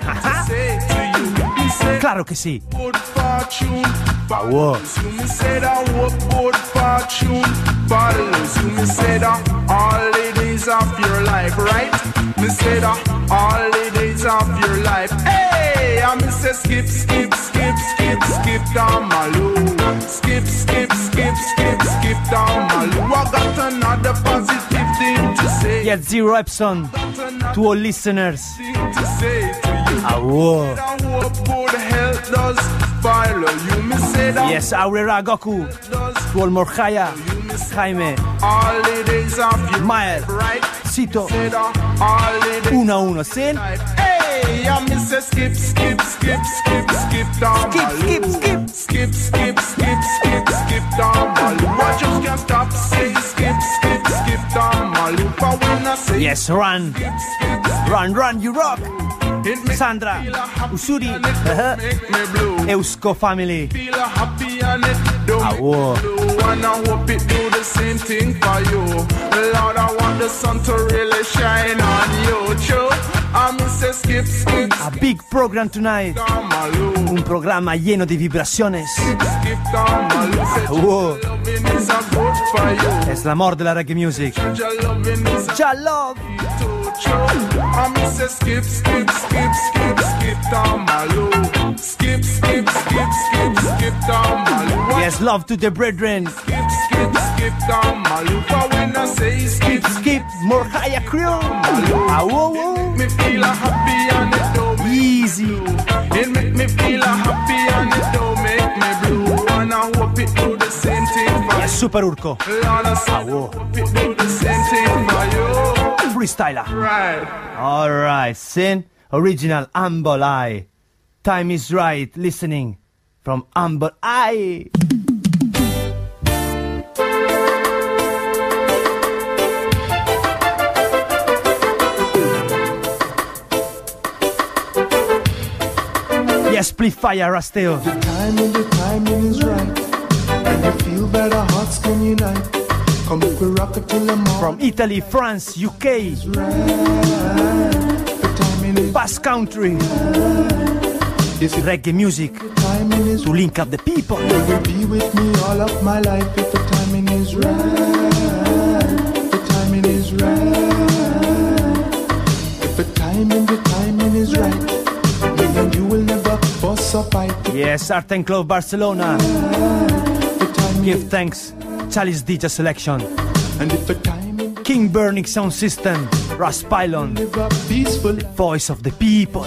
Claro que sí. Good fortune follows you. Me say that good fortune follows you. Me say that all the days of your life, right? Me say that all the days of your life. Hey, I me say skip, skip, skip, skip, skip down Malu. Skip, skip, skip, skip, skip down Malu. I got another positive thing to say. Yes, Zero Epson to all listeners. To say to you. Awo. Good health does follow you. Me say that. Yes, Aurera Goku. To all Morjaya. Jaime. All the days of your Mael. right? Cito. 1-1. Sin. Hey, say I miss a skip, skip, skip, skip, skip down Malou. Skip, skip, skip, skip, skip, skip down Malou. I just can't stop say skip, skip, skip down Malou. But when I say yes, run, run, run, you rock. Sandra, Usuri, Eusko family. Feel happy and it don't make me blue. And I hope it do the same thing for you. Lord, I want the sun to really shine on you. True, I miss a skip, skip. A big program tonight. Un programma lleno di vibraciones. Es l'amor della reggae music. Jah love. I miss a skip, skip, skip, skip, skip down Malou. Skip, skip, skip, skip, skip down Malou. Yes, love to the brethren. Skip, skip, skip down Malou. But when I say skip, skip, more higher crew. It make me feel happy and it don't make easy. It make me feel happy and it don't make me blue. And I hope it do the same thing for yes, Super Urko. Lord, I hope it do the same thing for you. Freestyler. Right. Alright, Sin, original Humble Eye. Time is right, listening from Humble Eye. Yes, please fire, Rasteo. The timing is right. And you feel that our hearts can unite. Come we rock it till the morning. From Italy, France, UK, Basque Country, reggae music to link up the people. You will be with me all of my life if the timing is right. The timing is right. If the timing is right, me and you will never fuss or fight. Yes, Art and Club Barcelona. Give thanks. Chalice DJ selection. And if the timing King Burning Sound System, Ras Pylon, the voice of the people.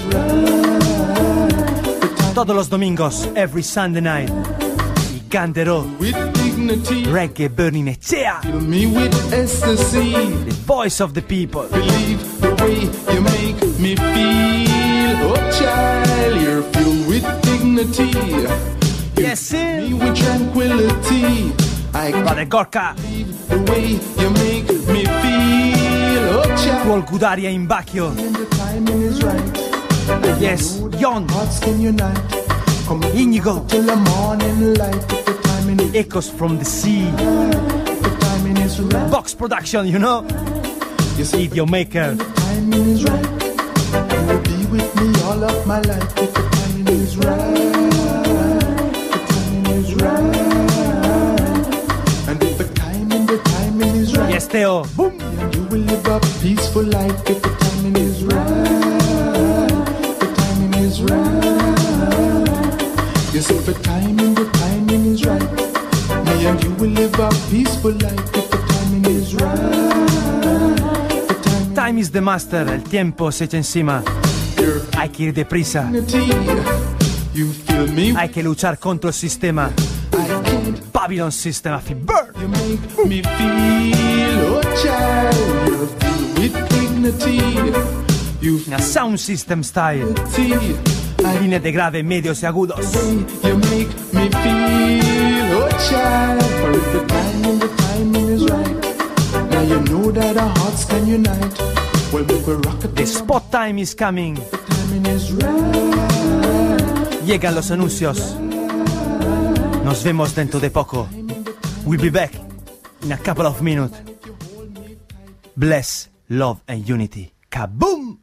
Todos los domingos, every Sunday night, y Gandero, Reggae Burning Echea, me with ecstasy, the voice of the people. Believe the way you make me feel. Oh child, you're filled with dignity. Yes, sir. Me with tranquility. Brother Gorka, the way you make me feel. Oh child, Paul Gudaria in Bacchio. the timing is right. Yes, Yon, Hearts can unite. Come Inigo, till the morning light. If the timing is Echoes from the Sea, the timing is right. Box Production, you know, You see, Video Maker. the timing is right. You will be with me all of my life if the timing is right. The timing is right. And if the timing is right. Yes, Theo, boom. And you will live a peaceful life if the timing is right. The timing is right. Yes, if the timing is right. Me and you will live a peaceful life if the timing is right. The timing Time is the master, el tiempo se echa encima. Hay que ir deprisa. you feel me. Hay que luchar contra el sistema. I can't. Babylon System, I feel burn. You make me feel, oh child, you're filled with dignity. You Una sound system style. feel, Líneas de grave, medios y agudos. you make me feel, oh child. For if the timing is right, now you know that our hearts can unite. Well, we will rock it. The spot time is coming. The timing is right. Llegan los anuncios. Nos vemos dentro de poco. We'll be back in a couple of minutes. Bless, love and unity. Kaboom!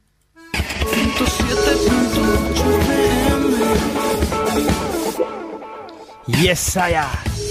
Yes, sire.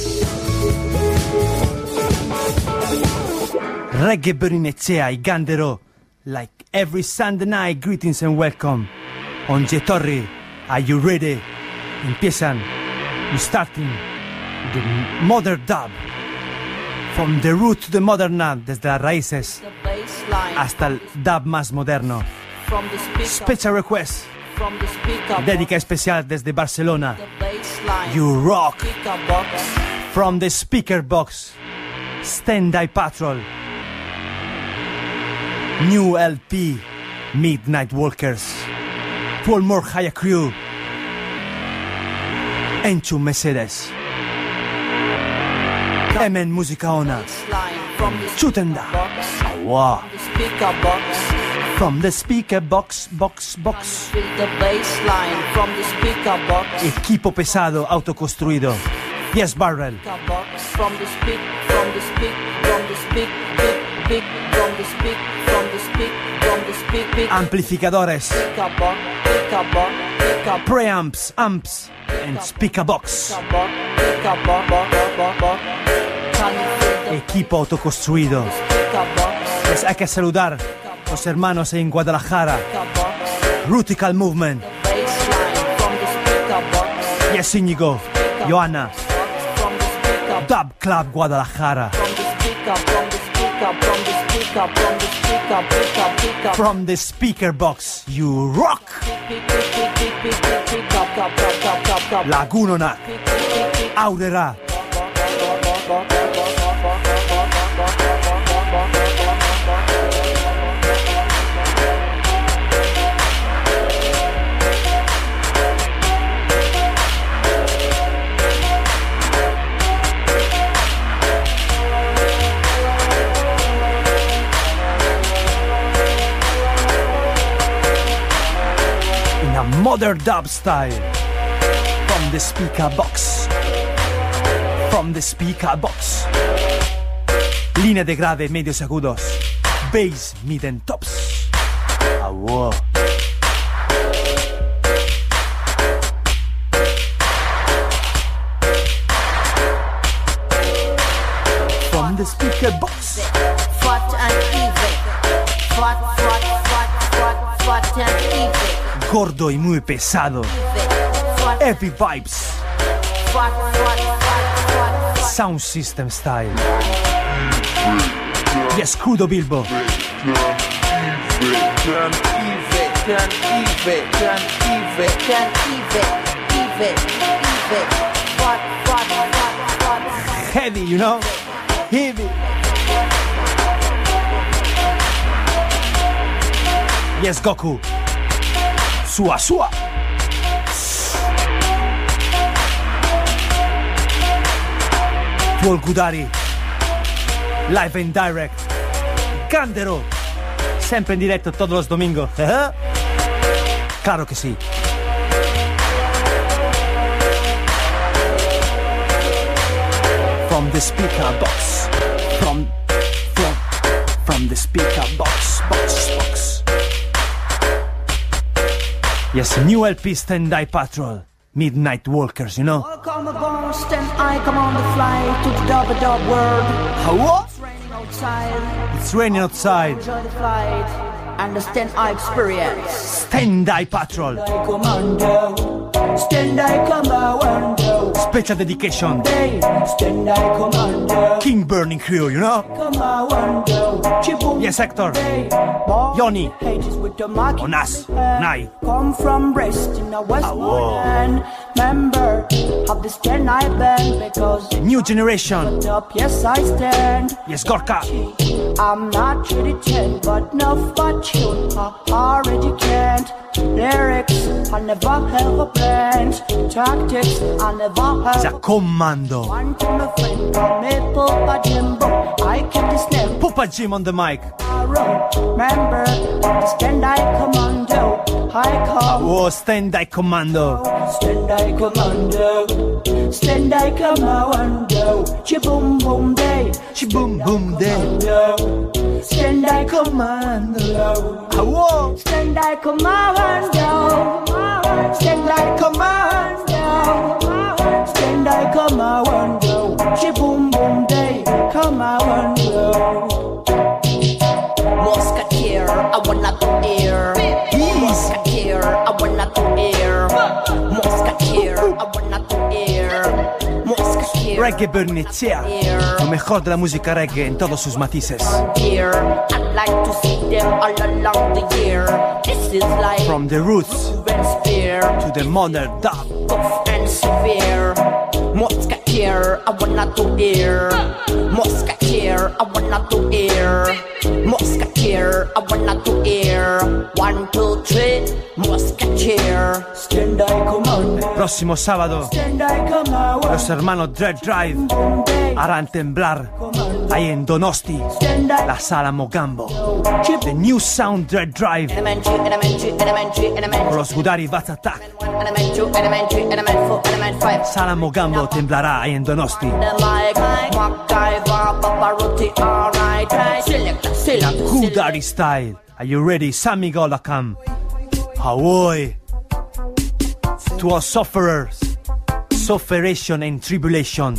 Reggae Berinecea y Gandero. Like every Sunday night, greetings and welcome. On Jetorri, are you ready? Empiezan. We're starting the modern dub. From the root to the modern dub, desde las raíces hasta el dub más moderno. Special request. Dedica especial desde Barcelona. You rock. From the speaker box. Stand-Eye Patrol. New LP. Midnight Walkers. Tulmore Haya Crew, Enchu Mercedes, Emen Musica Ona, Chutenda, Awa, from the speaker box, equipo pesado autoconstruido, Yes Barrel, amplificadores, preamps, amps, and speaker box. Equipo autoconstruido. Les hay que saludar los hermanos en Guadalajara. Rutical Movement. Yes, Íñigo, Johanna. Dub Club Guadalajara. From the speaker box, you rock. Lagunonak, Aurera. Modern dub style. From the speaker box. From the speaker box. Línea de grave, medios agudos. Bass, mid and tops. Ah, wow. From the speaker box. Fat and even. Fat and even. Gordo y muy pesado. Heavy vibes. Sound system style. Y escudo Bilbo. Heavy, you know? Heavy. Yes, Goku. Sua, sua. Paul Gudari, live and direct. Candero, sempre in diretto todos los domingos. Claro que sí. From the speaker box. From the speaker box. Yes, new LP Stand-Eye Patrol. Midnight Walkers, you know? Welcome aboard, stand I come on the flight to the dub world. What? It's raining outside. It's raining outside. Enjoy the flight and the stand-I experience. Stand-Eye Patrol. Commando, stand-I commando. Special dedication. Stand-I commando. King Burning Crew, you know? Commando. Yes, Hector. Yoni. On us. Nai. Come from Brest in the Westmoreland. Member of the stand-I band because new generation. Up, yes, I stand. Yes, Gorka. I'm not really 10, but enough for tune. I already can't. Lyrics, I never have a plan. Tactics, I never have a commando. One to my friend, call me Pupa Jimbo. I keep this name. Pupa Jim on the mic. Remember, stand-I commando. I come. Oh, stand-I commando. Stand-I commando. Stand-I commando. Chi-boom boom day. Chi-boom boom day. Stand-I commando. Whoa. Stand-I commando. Stand-I commando. Stand-I commando. Chi-boom boom day. Commando. Musketeer, I wanna go air. Musketeer, I wanna go air. Musketeer, I wanna go air. Musketeer. Reggae Bernicea, lo mejor de la música reggae en todos sus matices. I'd like to see them all along the year. This is like from the roots to the modern dub. Tough and severe. Musketeer, I wanna go air. Musketeer, I wanna go air. Musketeer, I wanna go air. 1, 2, 3, Musketeer. care. Stand I command. Próximo sábado, Stand I come los hermanos Dread Drive harán temblar ahí en Donosti la sala Mogambo. The New Sound Dread Drive con los Gudari Bats Attack. Sala Mogambo temblará ahí en Donosti. La Gudari Style. Are you ready? Sammy Golakam. Hawaii. To all sufferers, sufferation and tribulation.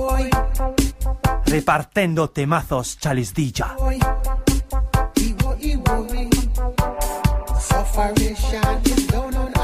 Repartiendo temazos chalisdilla. Sufferation is down on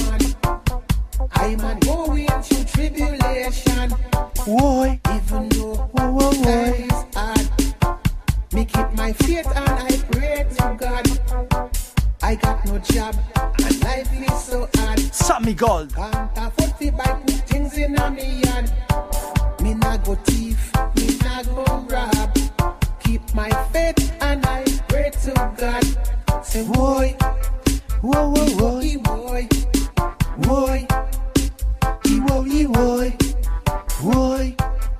I'm going through tribulation. Why? Even though time is hard, me keep my faith and I pray to God. I got no job and life is so hard. Sammy Gold. Can't afford to buy put things in a me yard. Me not go thief, me not go rob. Keep my faith and I pray to God. Say boy, whoa, whoa, whoa, boy, boy, boy, boy, boy, boy,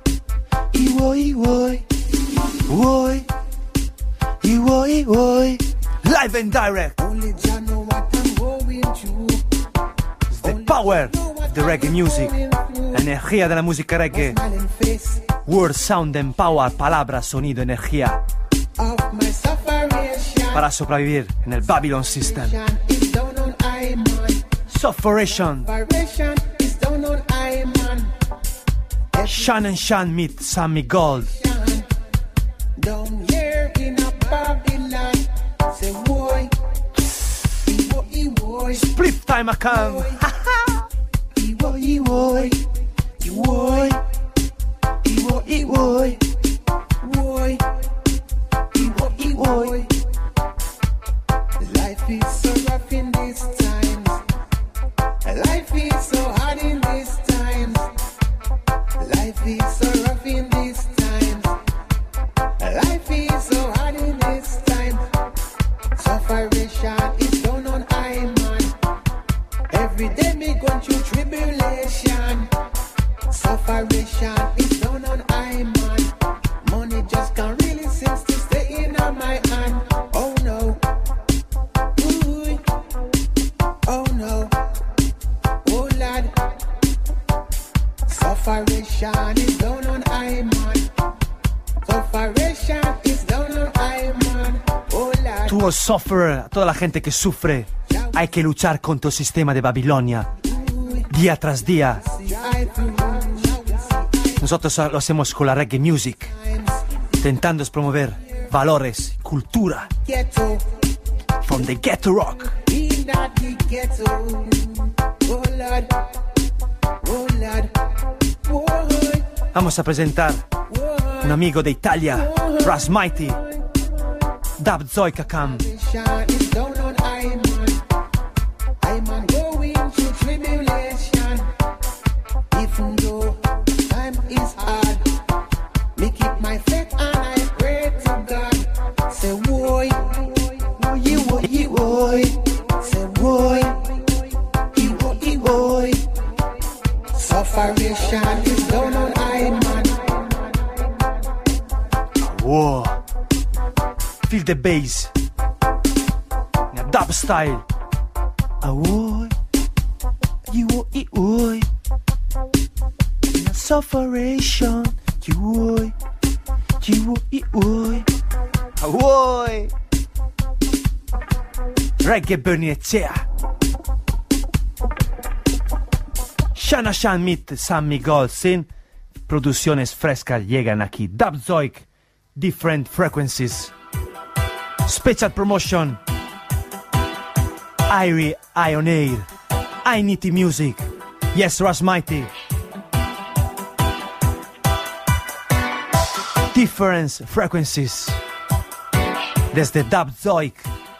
boy, boy. Live and direct. Only Jah know what I'm going through. It's the power of the reggae music. La energía de la música reggae. Word, sound and power. Palabra, sonido, energía. Para sobrevivir en el Babylon System. Sufferation. Shan and Shan meet Sammy Gold. Down here in a Babylon. Say boy, boy, split time I come. Boy, boy, boy, boy, boy. Life is so rough in these times. Life is so hard in these times. Life is so rough in these times. Life is so hard in these times. Sufferation is down on I man. Every day me going through tribulation. Sufferation is down on I man. Money just can't really seem to stay in my hand. Oh no. Ooh. Oh no. Oh lad. Sufferation is down on I man. Sufferation is down on I man. Oh lad. To all sufferer, a toda la gente que sufre, hay que luchar contra el sistema de Babilonia. Día tras día. Nosotros lo hacemos con la reggae music, intentando promover valores, cultura. From the ghetto rock. Vamos a presentar un amigo de Italia, Ras Mighty, Dub Zoikakam. I'm going through tribulation. Even though time is hard, me keep my faith and I pray to God. Say boy, boy, say boy, boy. Sufferation is down on I man. Whoa. Feel the bass. In a dub style. Awoy, you in a sufferation, you awoy. Reggae Bernicea. Shana Shan meet Sammy Gold sin producciones frescas llegan aquí. Dubzoic, different frequencies. Special promotion. Irie Ionair, Inity Music, yes, Ras Mighty. Different frequencies. Desde Dubzoic.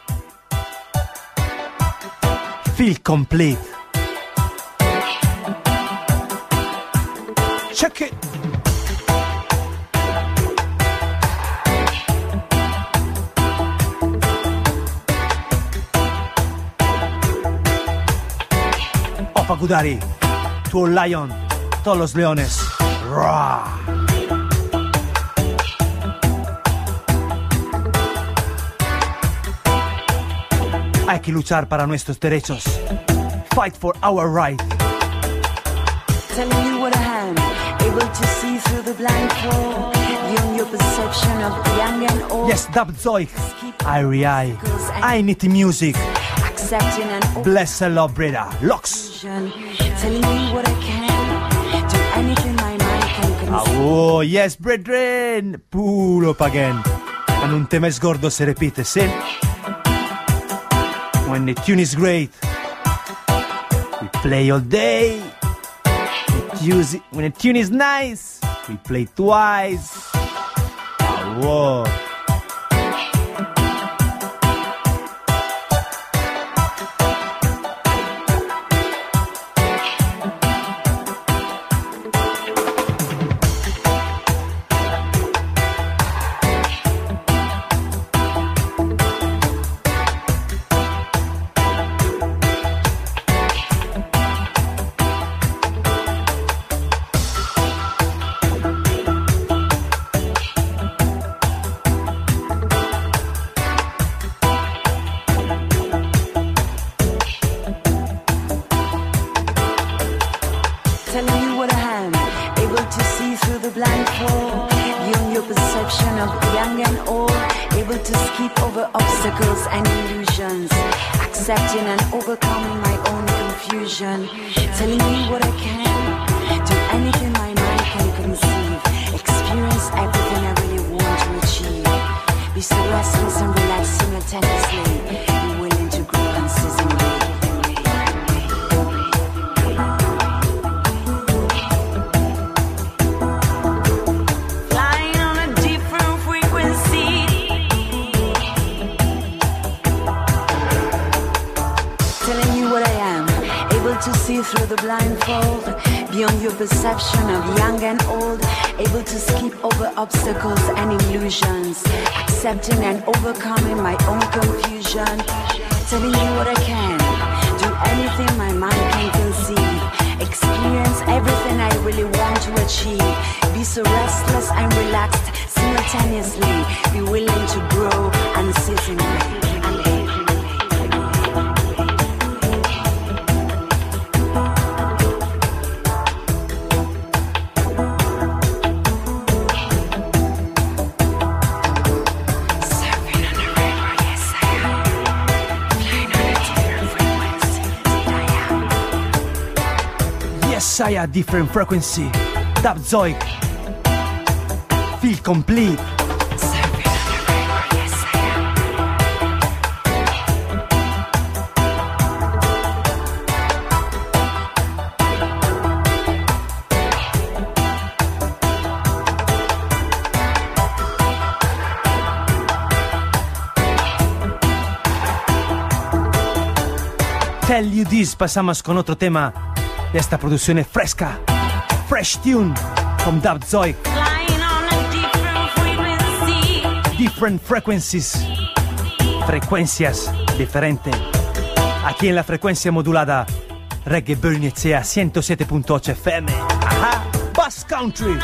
Feel complete. Check it. Abu Dhabi, to Lion, todos los leones. Rah. Hay que luchar para nuestros derechos. Fight for our right. Telling you what I am, able to see through the blindfold. Beyond your perception of young and old. Yes, Dabzoik, Irie, I need the music. Accepting and Bless the Lord, brother. Locks. telling you what I can. Do anything my mind can conceive. Oh, yes, brethren. Pull up again. Quando un tema è sgordo si ripete, sì? When the tune is great, we play all day. When the tune is nice, we play twice. Whoa. Accepting and overcoming my own confusion. Telling me what I can. Do anything my mind can conceive. Experience everything I really want to achieve. Be so restless and relaxed simultaneously. Be willing to grow consistently. Flying on a different frequency. Telling you what I am, able to see through the blindfold, beyond your perception of young and old, able to skip over obstacles and illusions, accepting and overcoming my own confusion, telling you what I can, do anything my mind can conceive, experience everything I really want to achieve, be so restless and relaxed simultaneously, be willing to grow unceasingly. Saya different frequency. Dabzoik. Feel complete. Tell You This, pasamos con otro tema de esta producción fresca. Fresh tune from Dabzoik. Different frequencies. Frecuencias diferentes. Aquí en la frecuencia modulada Reggae Bernicea 107.8 FM. Ajá. Bass Country.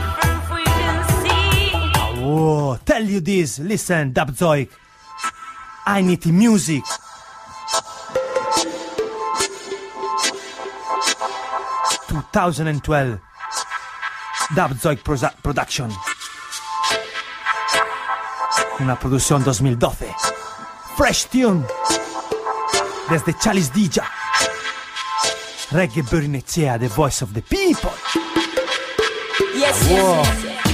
Oh, Tell You This, listen, Dabzoik. I need the music. ...2012... Dabzoik Production... ...una producción 2012... ...Fresh Tune... ...desde Chalice Dija... ...Reggae Bernicea, the voice of the people... Yes, yes,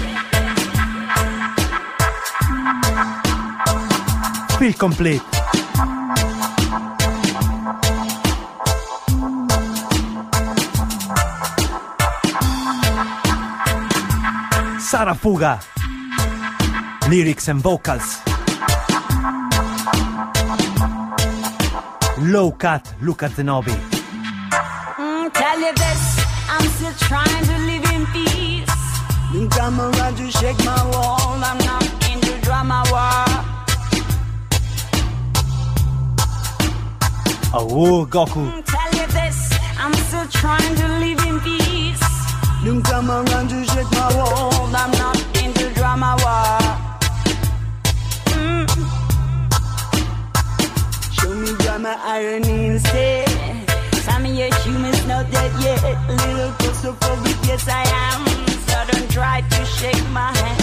yes. Feel complete... Sara Fuga, lyrics and vocals. Low cut, Luca Zenobi. Tell you this, I'm still trying to live in peace. Been come around to shake my wall, I'm not into drama war. Oh, Goku. Tell you this, I'm still trying to live in peace. Don't come around to shake my world. I'm not into drama war. Show me drama irony instead. Some of your humor's not dead yet. A little claustrophobic, yes I am. So don't try to shake my hand.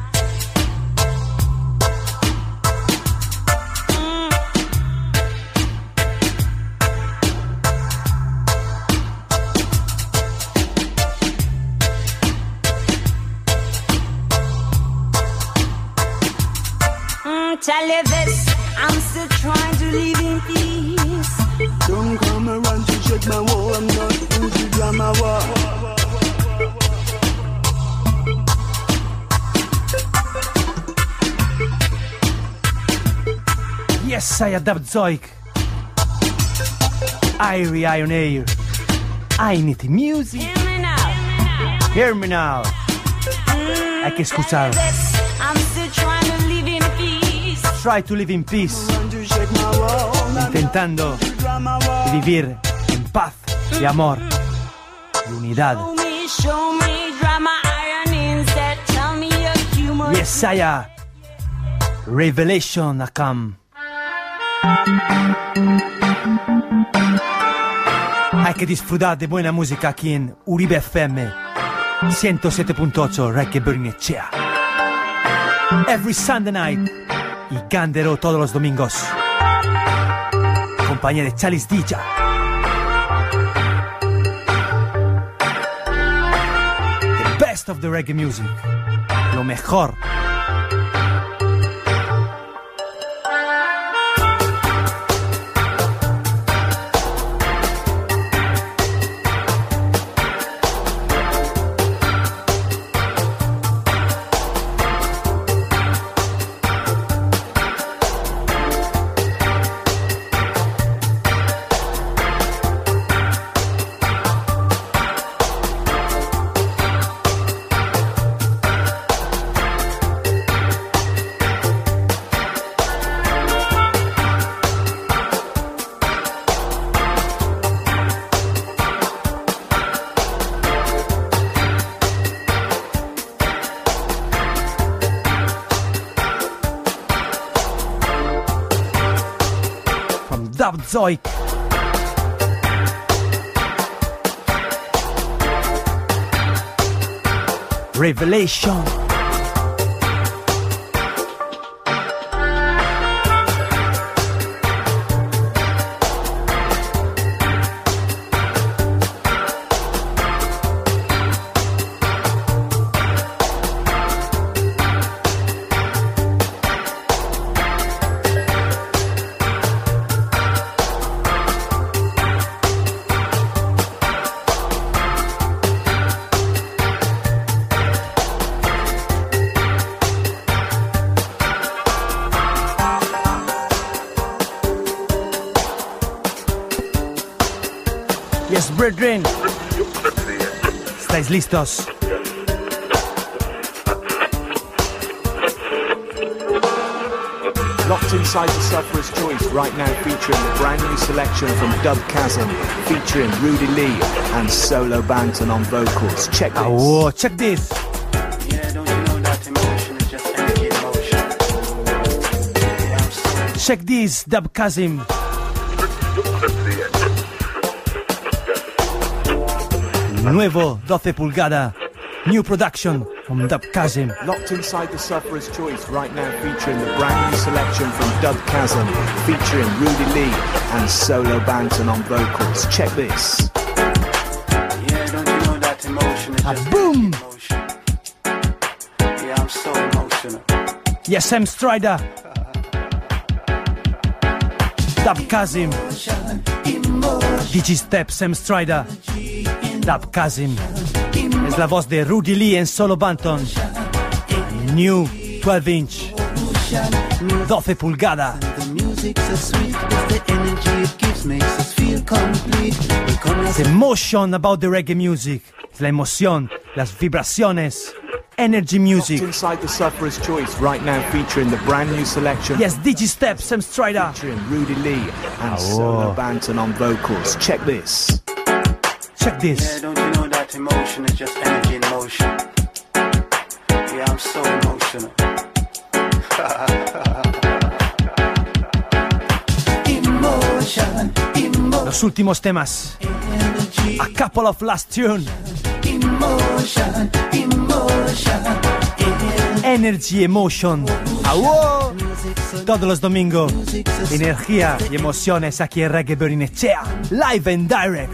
Tell you this, I'm still trying to live in peace. Don't come around to shake my wall. I'm not into drama war. Yes, I adapt Zoic. Irie Iron Air. I need music. Hear me now. Hear me now. Hay que escuchar. I'm still trying to live in peace. Try to live in peace. Intentando vivir en paz y amor y unidad. Show me drama iron instead. Tell me your humor. Yesaya Revelation Akam. Hay que disfrutar de buena música aquí en Uribe FM 107.8 Reggae Bernicea. Every Sunday night y Gandero todos los domingos. Compañía de Chalice DJ. The best of the reggae music. Lo mejor. Zoic. Revelation. Yes, brethren. ¿Estáis listos? Locked inside the Sufferer's Choice right now, featuring the brand new selection from Dub Chasm, featuring Rudy Lee and Solo Banton on vocals. Check this. Oh, check this. Check this, Dub Chasm. Nuevo 12 pulgada. New production from Dub Chasm. Locked inside the Sufferer's Choice right now, featuring the brand new selection from Dub Chasm, featuring Rudy Lee and Solo Banton on vocals. Check this. Yeah, don't you know that emotion is just boom. Emotion. Yeah, I'm so emotional. Yes, Sam Strider. Dub Chasm. Digistep, Sam Strider. Dub Chasm. Es la voz de Rudy Lee en Solo Banton. New 12-inch. 12 pulgada. The emotion about the reggae music. Es la emoción, las vibraciones. Energy music. Locked inside the Sufferer's Choice right now, featuring the brand new selection. Yes, Digistep, Sam Strider. Featuring Rudy Lee and Solo Banton on vocals. Check this. Check this. Yeah, don't you know that emotion is just energy in motion? Yeah, I'm so emotional. Emotion, emotion. Los últimos temas. A couple of last tune. Emotion, emotion. Energy, emotion. ¡Awó! Todos los domingos. Energía y emociones aquí en Reggae Berrinechea. Live and direct.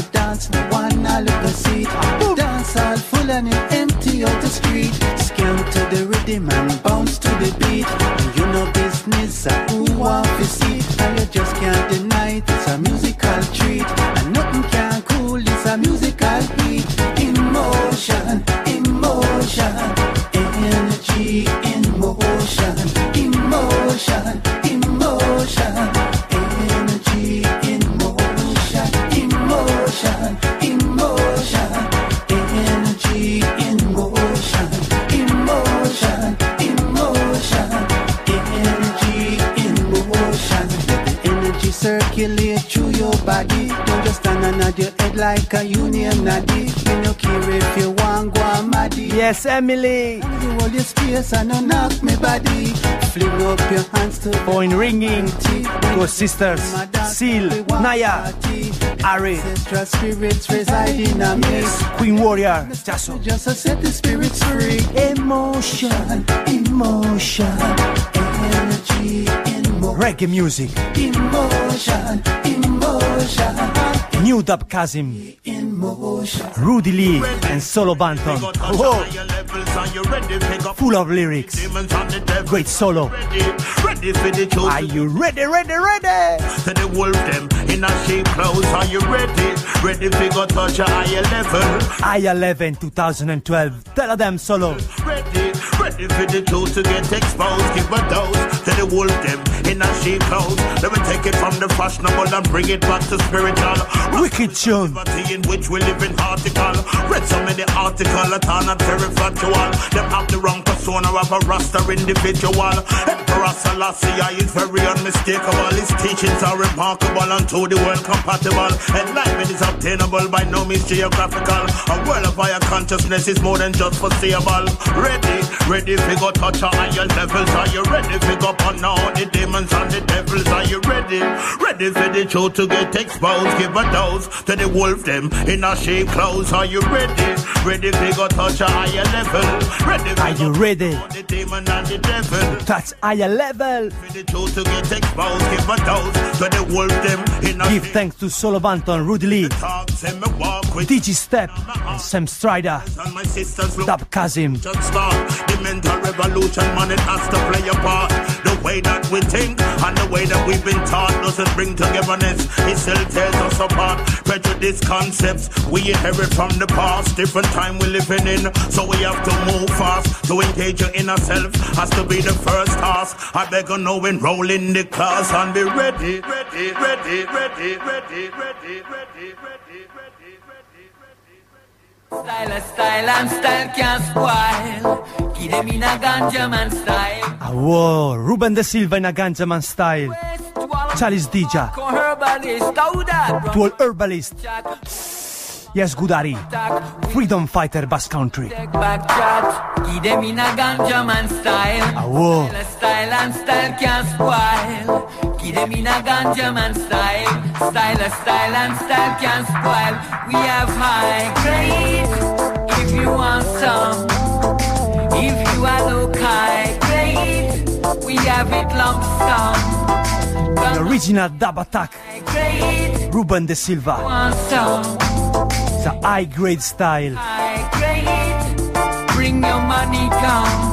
Dance all full and empty out the street. Scan to the rhythm and bounce to the beat. You know business, who want to see? And you just can't deny it. It's a musical treat. And nothing can cool, it's a musical heat. Emotion, emotion. Energy in motion. Emotion, emotion. Energy in motion. Emotion, emotion. Energy in motion. Emotion, emotion. Energy in motion. Let the energy circulate through your body. Don't just stand and nod your head like a union noddy. You no care if you want go and maddy. Yes, Emily. You hold your space and don't knock me body. Fling up your hands to Phone ringing. Your sisters. Seal, Naya, Ari. Ancestral spirits reside in a me. Queen Warrior, Jasso. Just to set the spirits free. Emotion, emotion. Energy in motion. Reggae music. Emotion, emotion. New Dub Kazim. In motion. Rudy Lee and Solo Banton. Whoa. Full of lyrics. Great solo. Are you ready, ready, ready? To the wolf them in a sheep clothes. Are you ready? Ready to go touch a higher level? Higher level 2012. Tell them Solo. Ready for the truth to get exposed. Give a dose to the wolf them in a sheep clothes. Let me take it from the fashionable and bring it back to spiritual. Wicked tune. In which we live in article. Read so many articles that are not very factual. Them have the wrong persona of a Rasta individual. Emperor Selassie is very unmistakable. His teachings are remarkable and to the world compatible. Enlightenment is obtainable by no means geographical. A world of higher consciousness is more than just foreseeable. Ready to go touch a higher levels. Are you ready to go on all the demons and the devils? Are you ready? Ready for the truth to get exposed. Give a dose to the wolf them in a sheep clothes. Are you ready? Ready to go touch a higher level? Ready? Are you ready? The demon and the devil. Touch higher level. For the truth to get exposed. Give a dose to the wolf them in a Give thanks to Solo Banton, Rudy Lee, DJ Step, and Sam Strider, Dub Kazim. The mental revolution, man, it has to play a part. The way that we think and the way that we've been taught doesn't bring togetherness. It still tears us apart. Prejudice concepts we inherit from the past. Different time we're living in, so we have to move fast. To engage your inner self has to be the first task. I beg you know, enroll in the class and be ready. Style and style can't spoil. Give them in a ganja man style. Whoa, Ruben De Silva in a ganja man style. Chalice DJ. To all herbalist. Yes, Goodari. Freedom Fighter Bass Country. Back chat. Give them in a ganja man style. Whoa. Style and style can't spoil. Give them in a ganja man style. Style and style can't spoil. We have high grade. If you want some. If you are low high grade, we have it lump sum. The original dub attack. Ruben De Silva. The high grade style. High grade, bring your money come.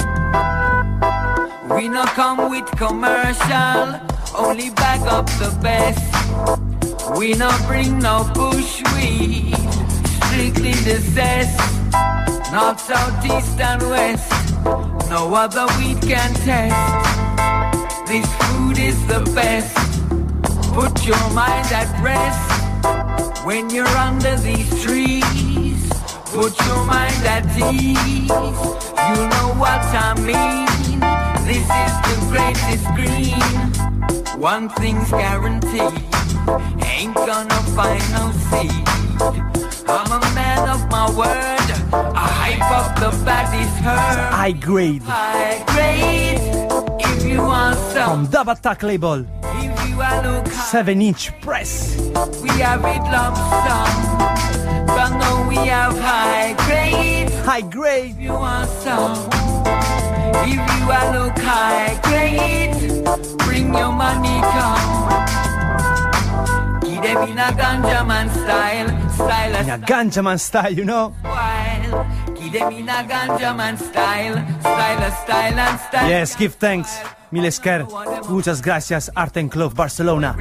We no come with commercial, only back up the best. We no bring no bush weed, strictly the zest. North, south, east and west, no other weed can test. This food is the best. Put your mind at rest when you're under these trees. Put your mind at ease. You know what I mean. This is the greatest green. One thing's guaranteed, ain't gonna find no seed. I'm a man of my word, I hype up the baddest herd. High grade. High grade, if you want some. From Dub Attack label. If you are look 7-inch press. we have it lump sum. But no, we have high grade. High grade. If you want some. If you are look high grade, bring your money come. Give them in a ganja man style. In a ganja man style, you know? Give them in a ganja man style. Style and style. Yes, give thanks. Milesker, muchas gracias, Art and Clove Barcelona.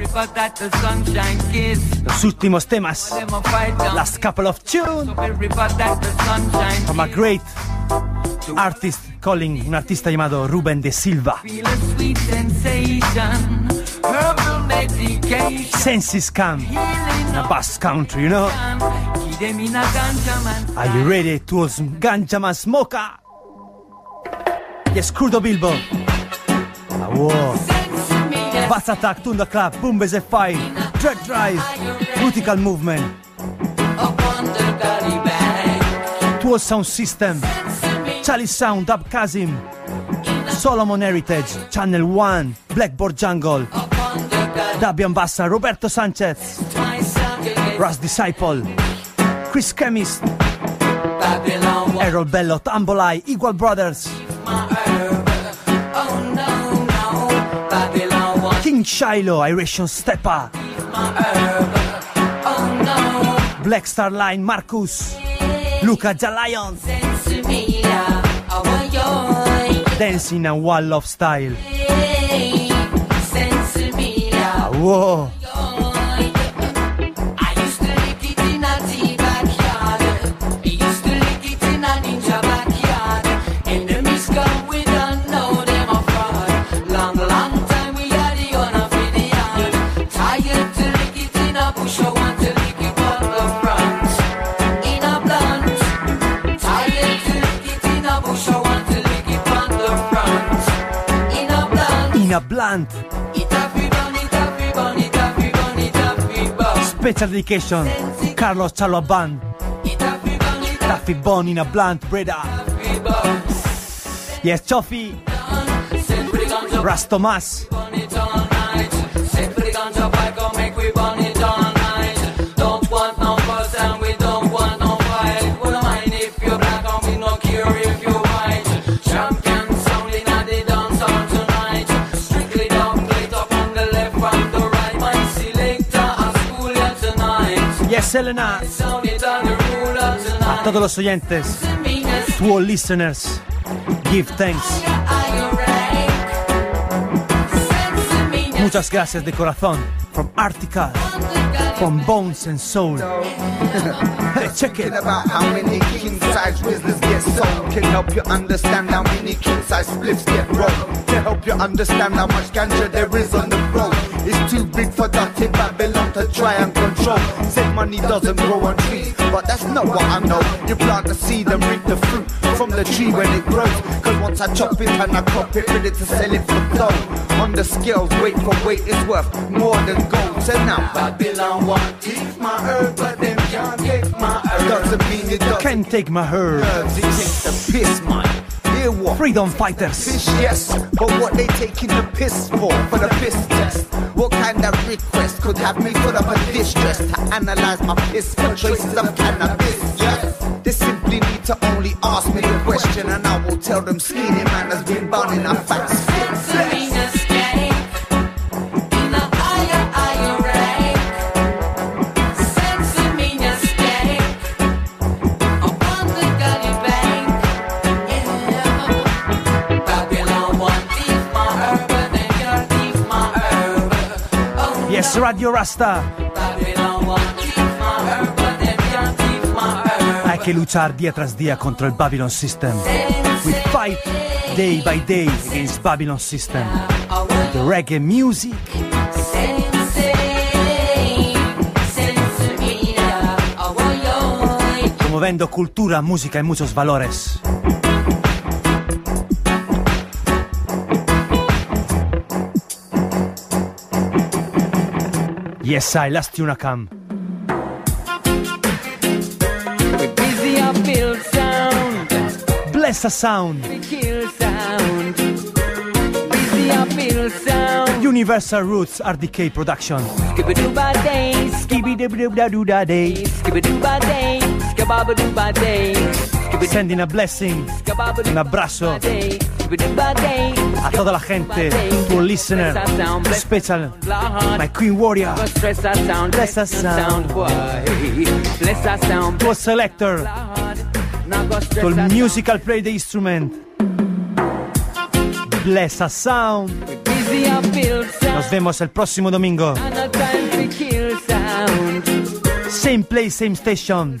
Los últimos temas, last couple of tunes, from a great artist calling, un artista llamado Ruben de Silva. Senses come in a Basque country, you know? Are you ready to some ganja man smoker? Yes, Kurdo Bilbo. Wow. Bass Attack, Tunda Club, Boombas F5, Dread Drive, Vertical Movement, Tool Sound System, Charlie Sound, Dub Kazim, Solomon Heritage, Channel 1, Blackboard Jungle, Dabian Bassa, Roberto Sanchez, Russ Disciple, Chris Chemist, Errol Bello, Tambolai, Equal Brothers, King Shiloh, Irration Stepper, Black Star Line, Marcus, Luca Jalion, Dancing and One Love Style. Whoa. A blunt. Special dedication, Carlos Charlo Band. Taffy Bone in a blunt, brother. Yes, Chofi. Ras Tomas. Don't want no fuss and we don't want no fight. We don't mind if you're black and we no care if you're white. Champion sounding at the dance hall tonight. Strictly down, plate up on the left and the right. My selector at school here tonight. Yes, Elena. Sound it on the ruler tonight. A todos los oyentes, to all listeners, give thanks. Muchas gracias de corazón. From Article, from Bones and Soul. Hey, check it. About how many king-size Rizzlers get sold. Can help you understand how many king-size spliffs get rolled. To help you understand how much ganja there is on the road. It's too big for dirty Babylon to try and control. Said money doesn't grow on trees, but that's not what I know. You plant the seed and reap the fruit from the tree when it grows. Cause once I chop it and I crop it, ready to sell it for dough. On the scales, weight for weight is worth more than gold. So now Babylon want take my herb, but them can't take my herb. Doesn't mean it doesn't. Can't take my herb. It takes the piss, man. Hear what? Freedom fighters. Fish, yes, but what they taking the piss for? For the piss test. What kind of request could have me put up a distress to analyze my piss for traces of cannabis? Yes. They simply need to only ask me the question, and I will tell them skinny man has been born in a fast fit. Yes, Radio Rasta. Hay que luchar día tras día contra el Babylon System. We fight day by day against Babylon System. The reggae music. Promoviendo cultura, música y muchos valores. Yes, I last tune come. Busy up build sound. Bless a sound. Kill sound. Busy up build sound. Universal Roots RDK production. Skibidooba day. Skibidooba day. Skibidooba day. Skibabadooba day. Sending a blessing, un abrazo a toda la gente, to listener, special, my Queen Warrior, bless us sound, to a selector, to el musical play the instrument, bless us sound. Nos vemos el próximo domingo. Same place, same station.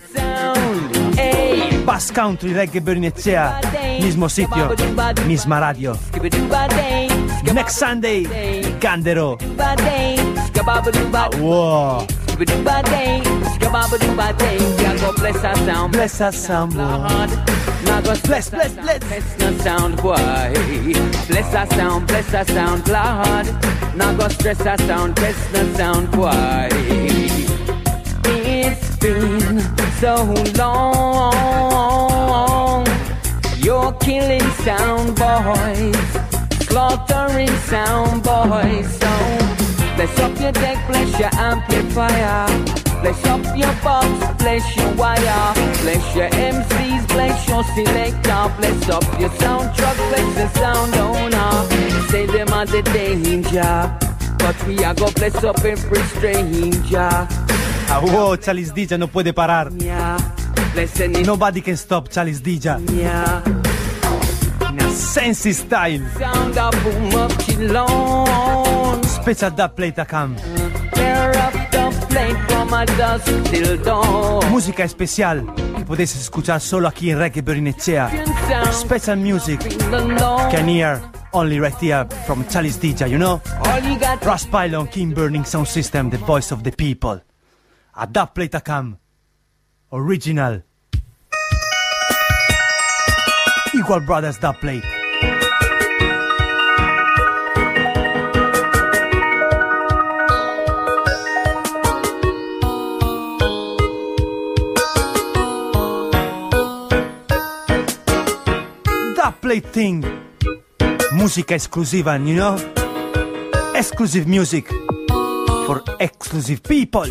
Bass Country Reggae Bernicea, mismo sitio, misma radio. Next Sunday, Candero. Wow. Bless us sound, boy. Bless sound, boy. Bless us sound, Lord. Now go stress us sound, bless the sound, boy. It's been so long. You're killing sound boys, slaughtering sound boys. So bless up your deck, bless your amplifier, bless up your box, bless your wire, bless your MCs, bless your selector, bless up your sound truck, bless the sound owner. Say them are the danger, but we are gonna bless up every stranger. Oh, Chalice DJ no puede parar. Nobody can stop Chalice DJ. In a sensi style. Special dub plate a cam. Música especial que podéis escuchar solo aquí en Reggae Bernicea. Special music can hear only right here from Chalice DJ, you know? Russ Pylon, King Burning Sound System, the voice of the people. A dub plate a cam. Original. Equal Brothers dub plate. Dub plate thing. Música exclusiva, you know? Exclusive music for exclusive people.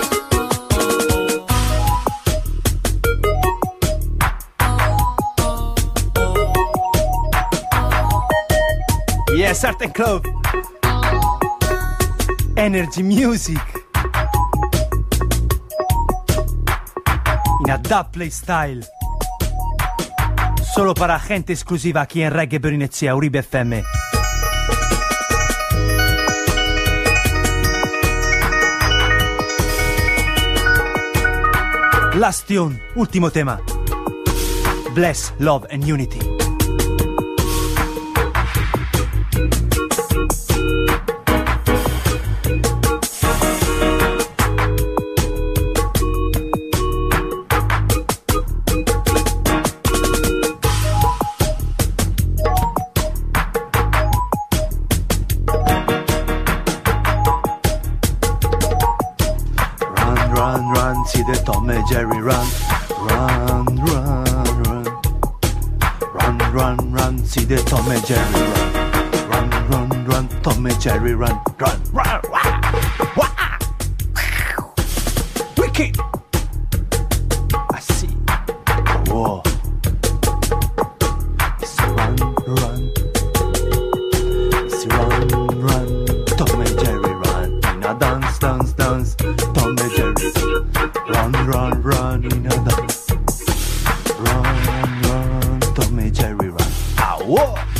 Yes, certain club. Energy music. In a dub play style. Solo para gente exclusiva aquí en Reggae Bernicea, Uribe FM. Last tune, ultimo tema. Bless, Love and Unity. See the Tom and Jerry run, run, run, run, run, run, run. See the Tom and Jerry run, run, run, run. Tom and Jerry run, run, run, run. Wicked. I see. Whoa. It's run, run. It's run, run. Tom and Jerry run. Now dance, dance, dance. Tom and Jerry. Run, run, run in a dance. Run, run, Tom and Jerry run. Ah, whoa!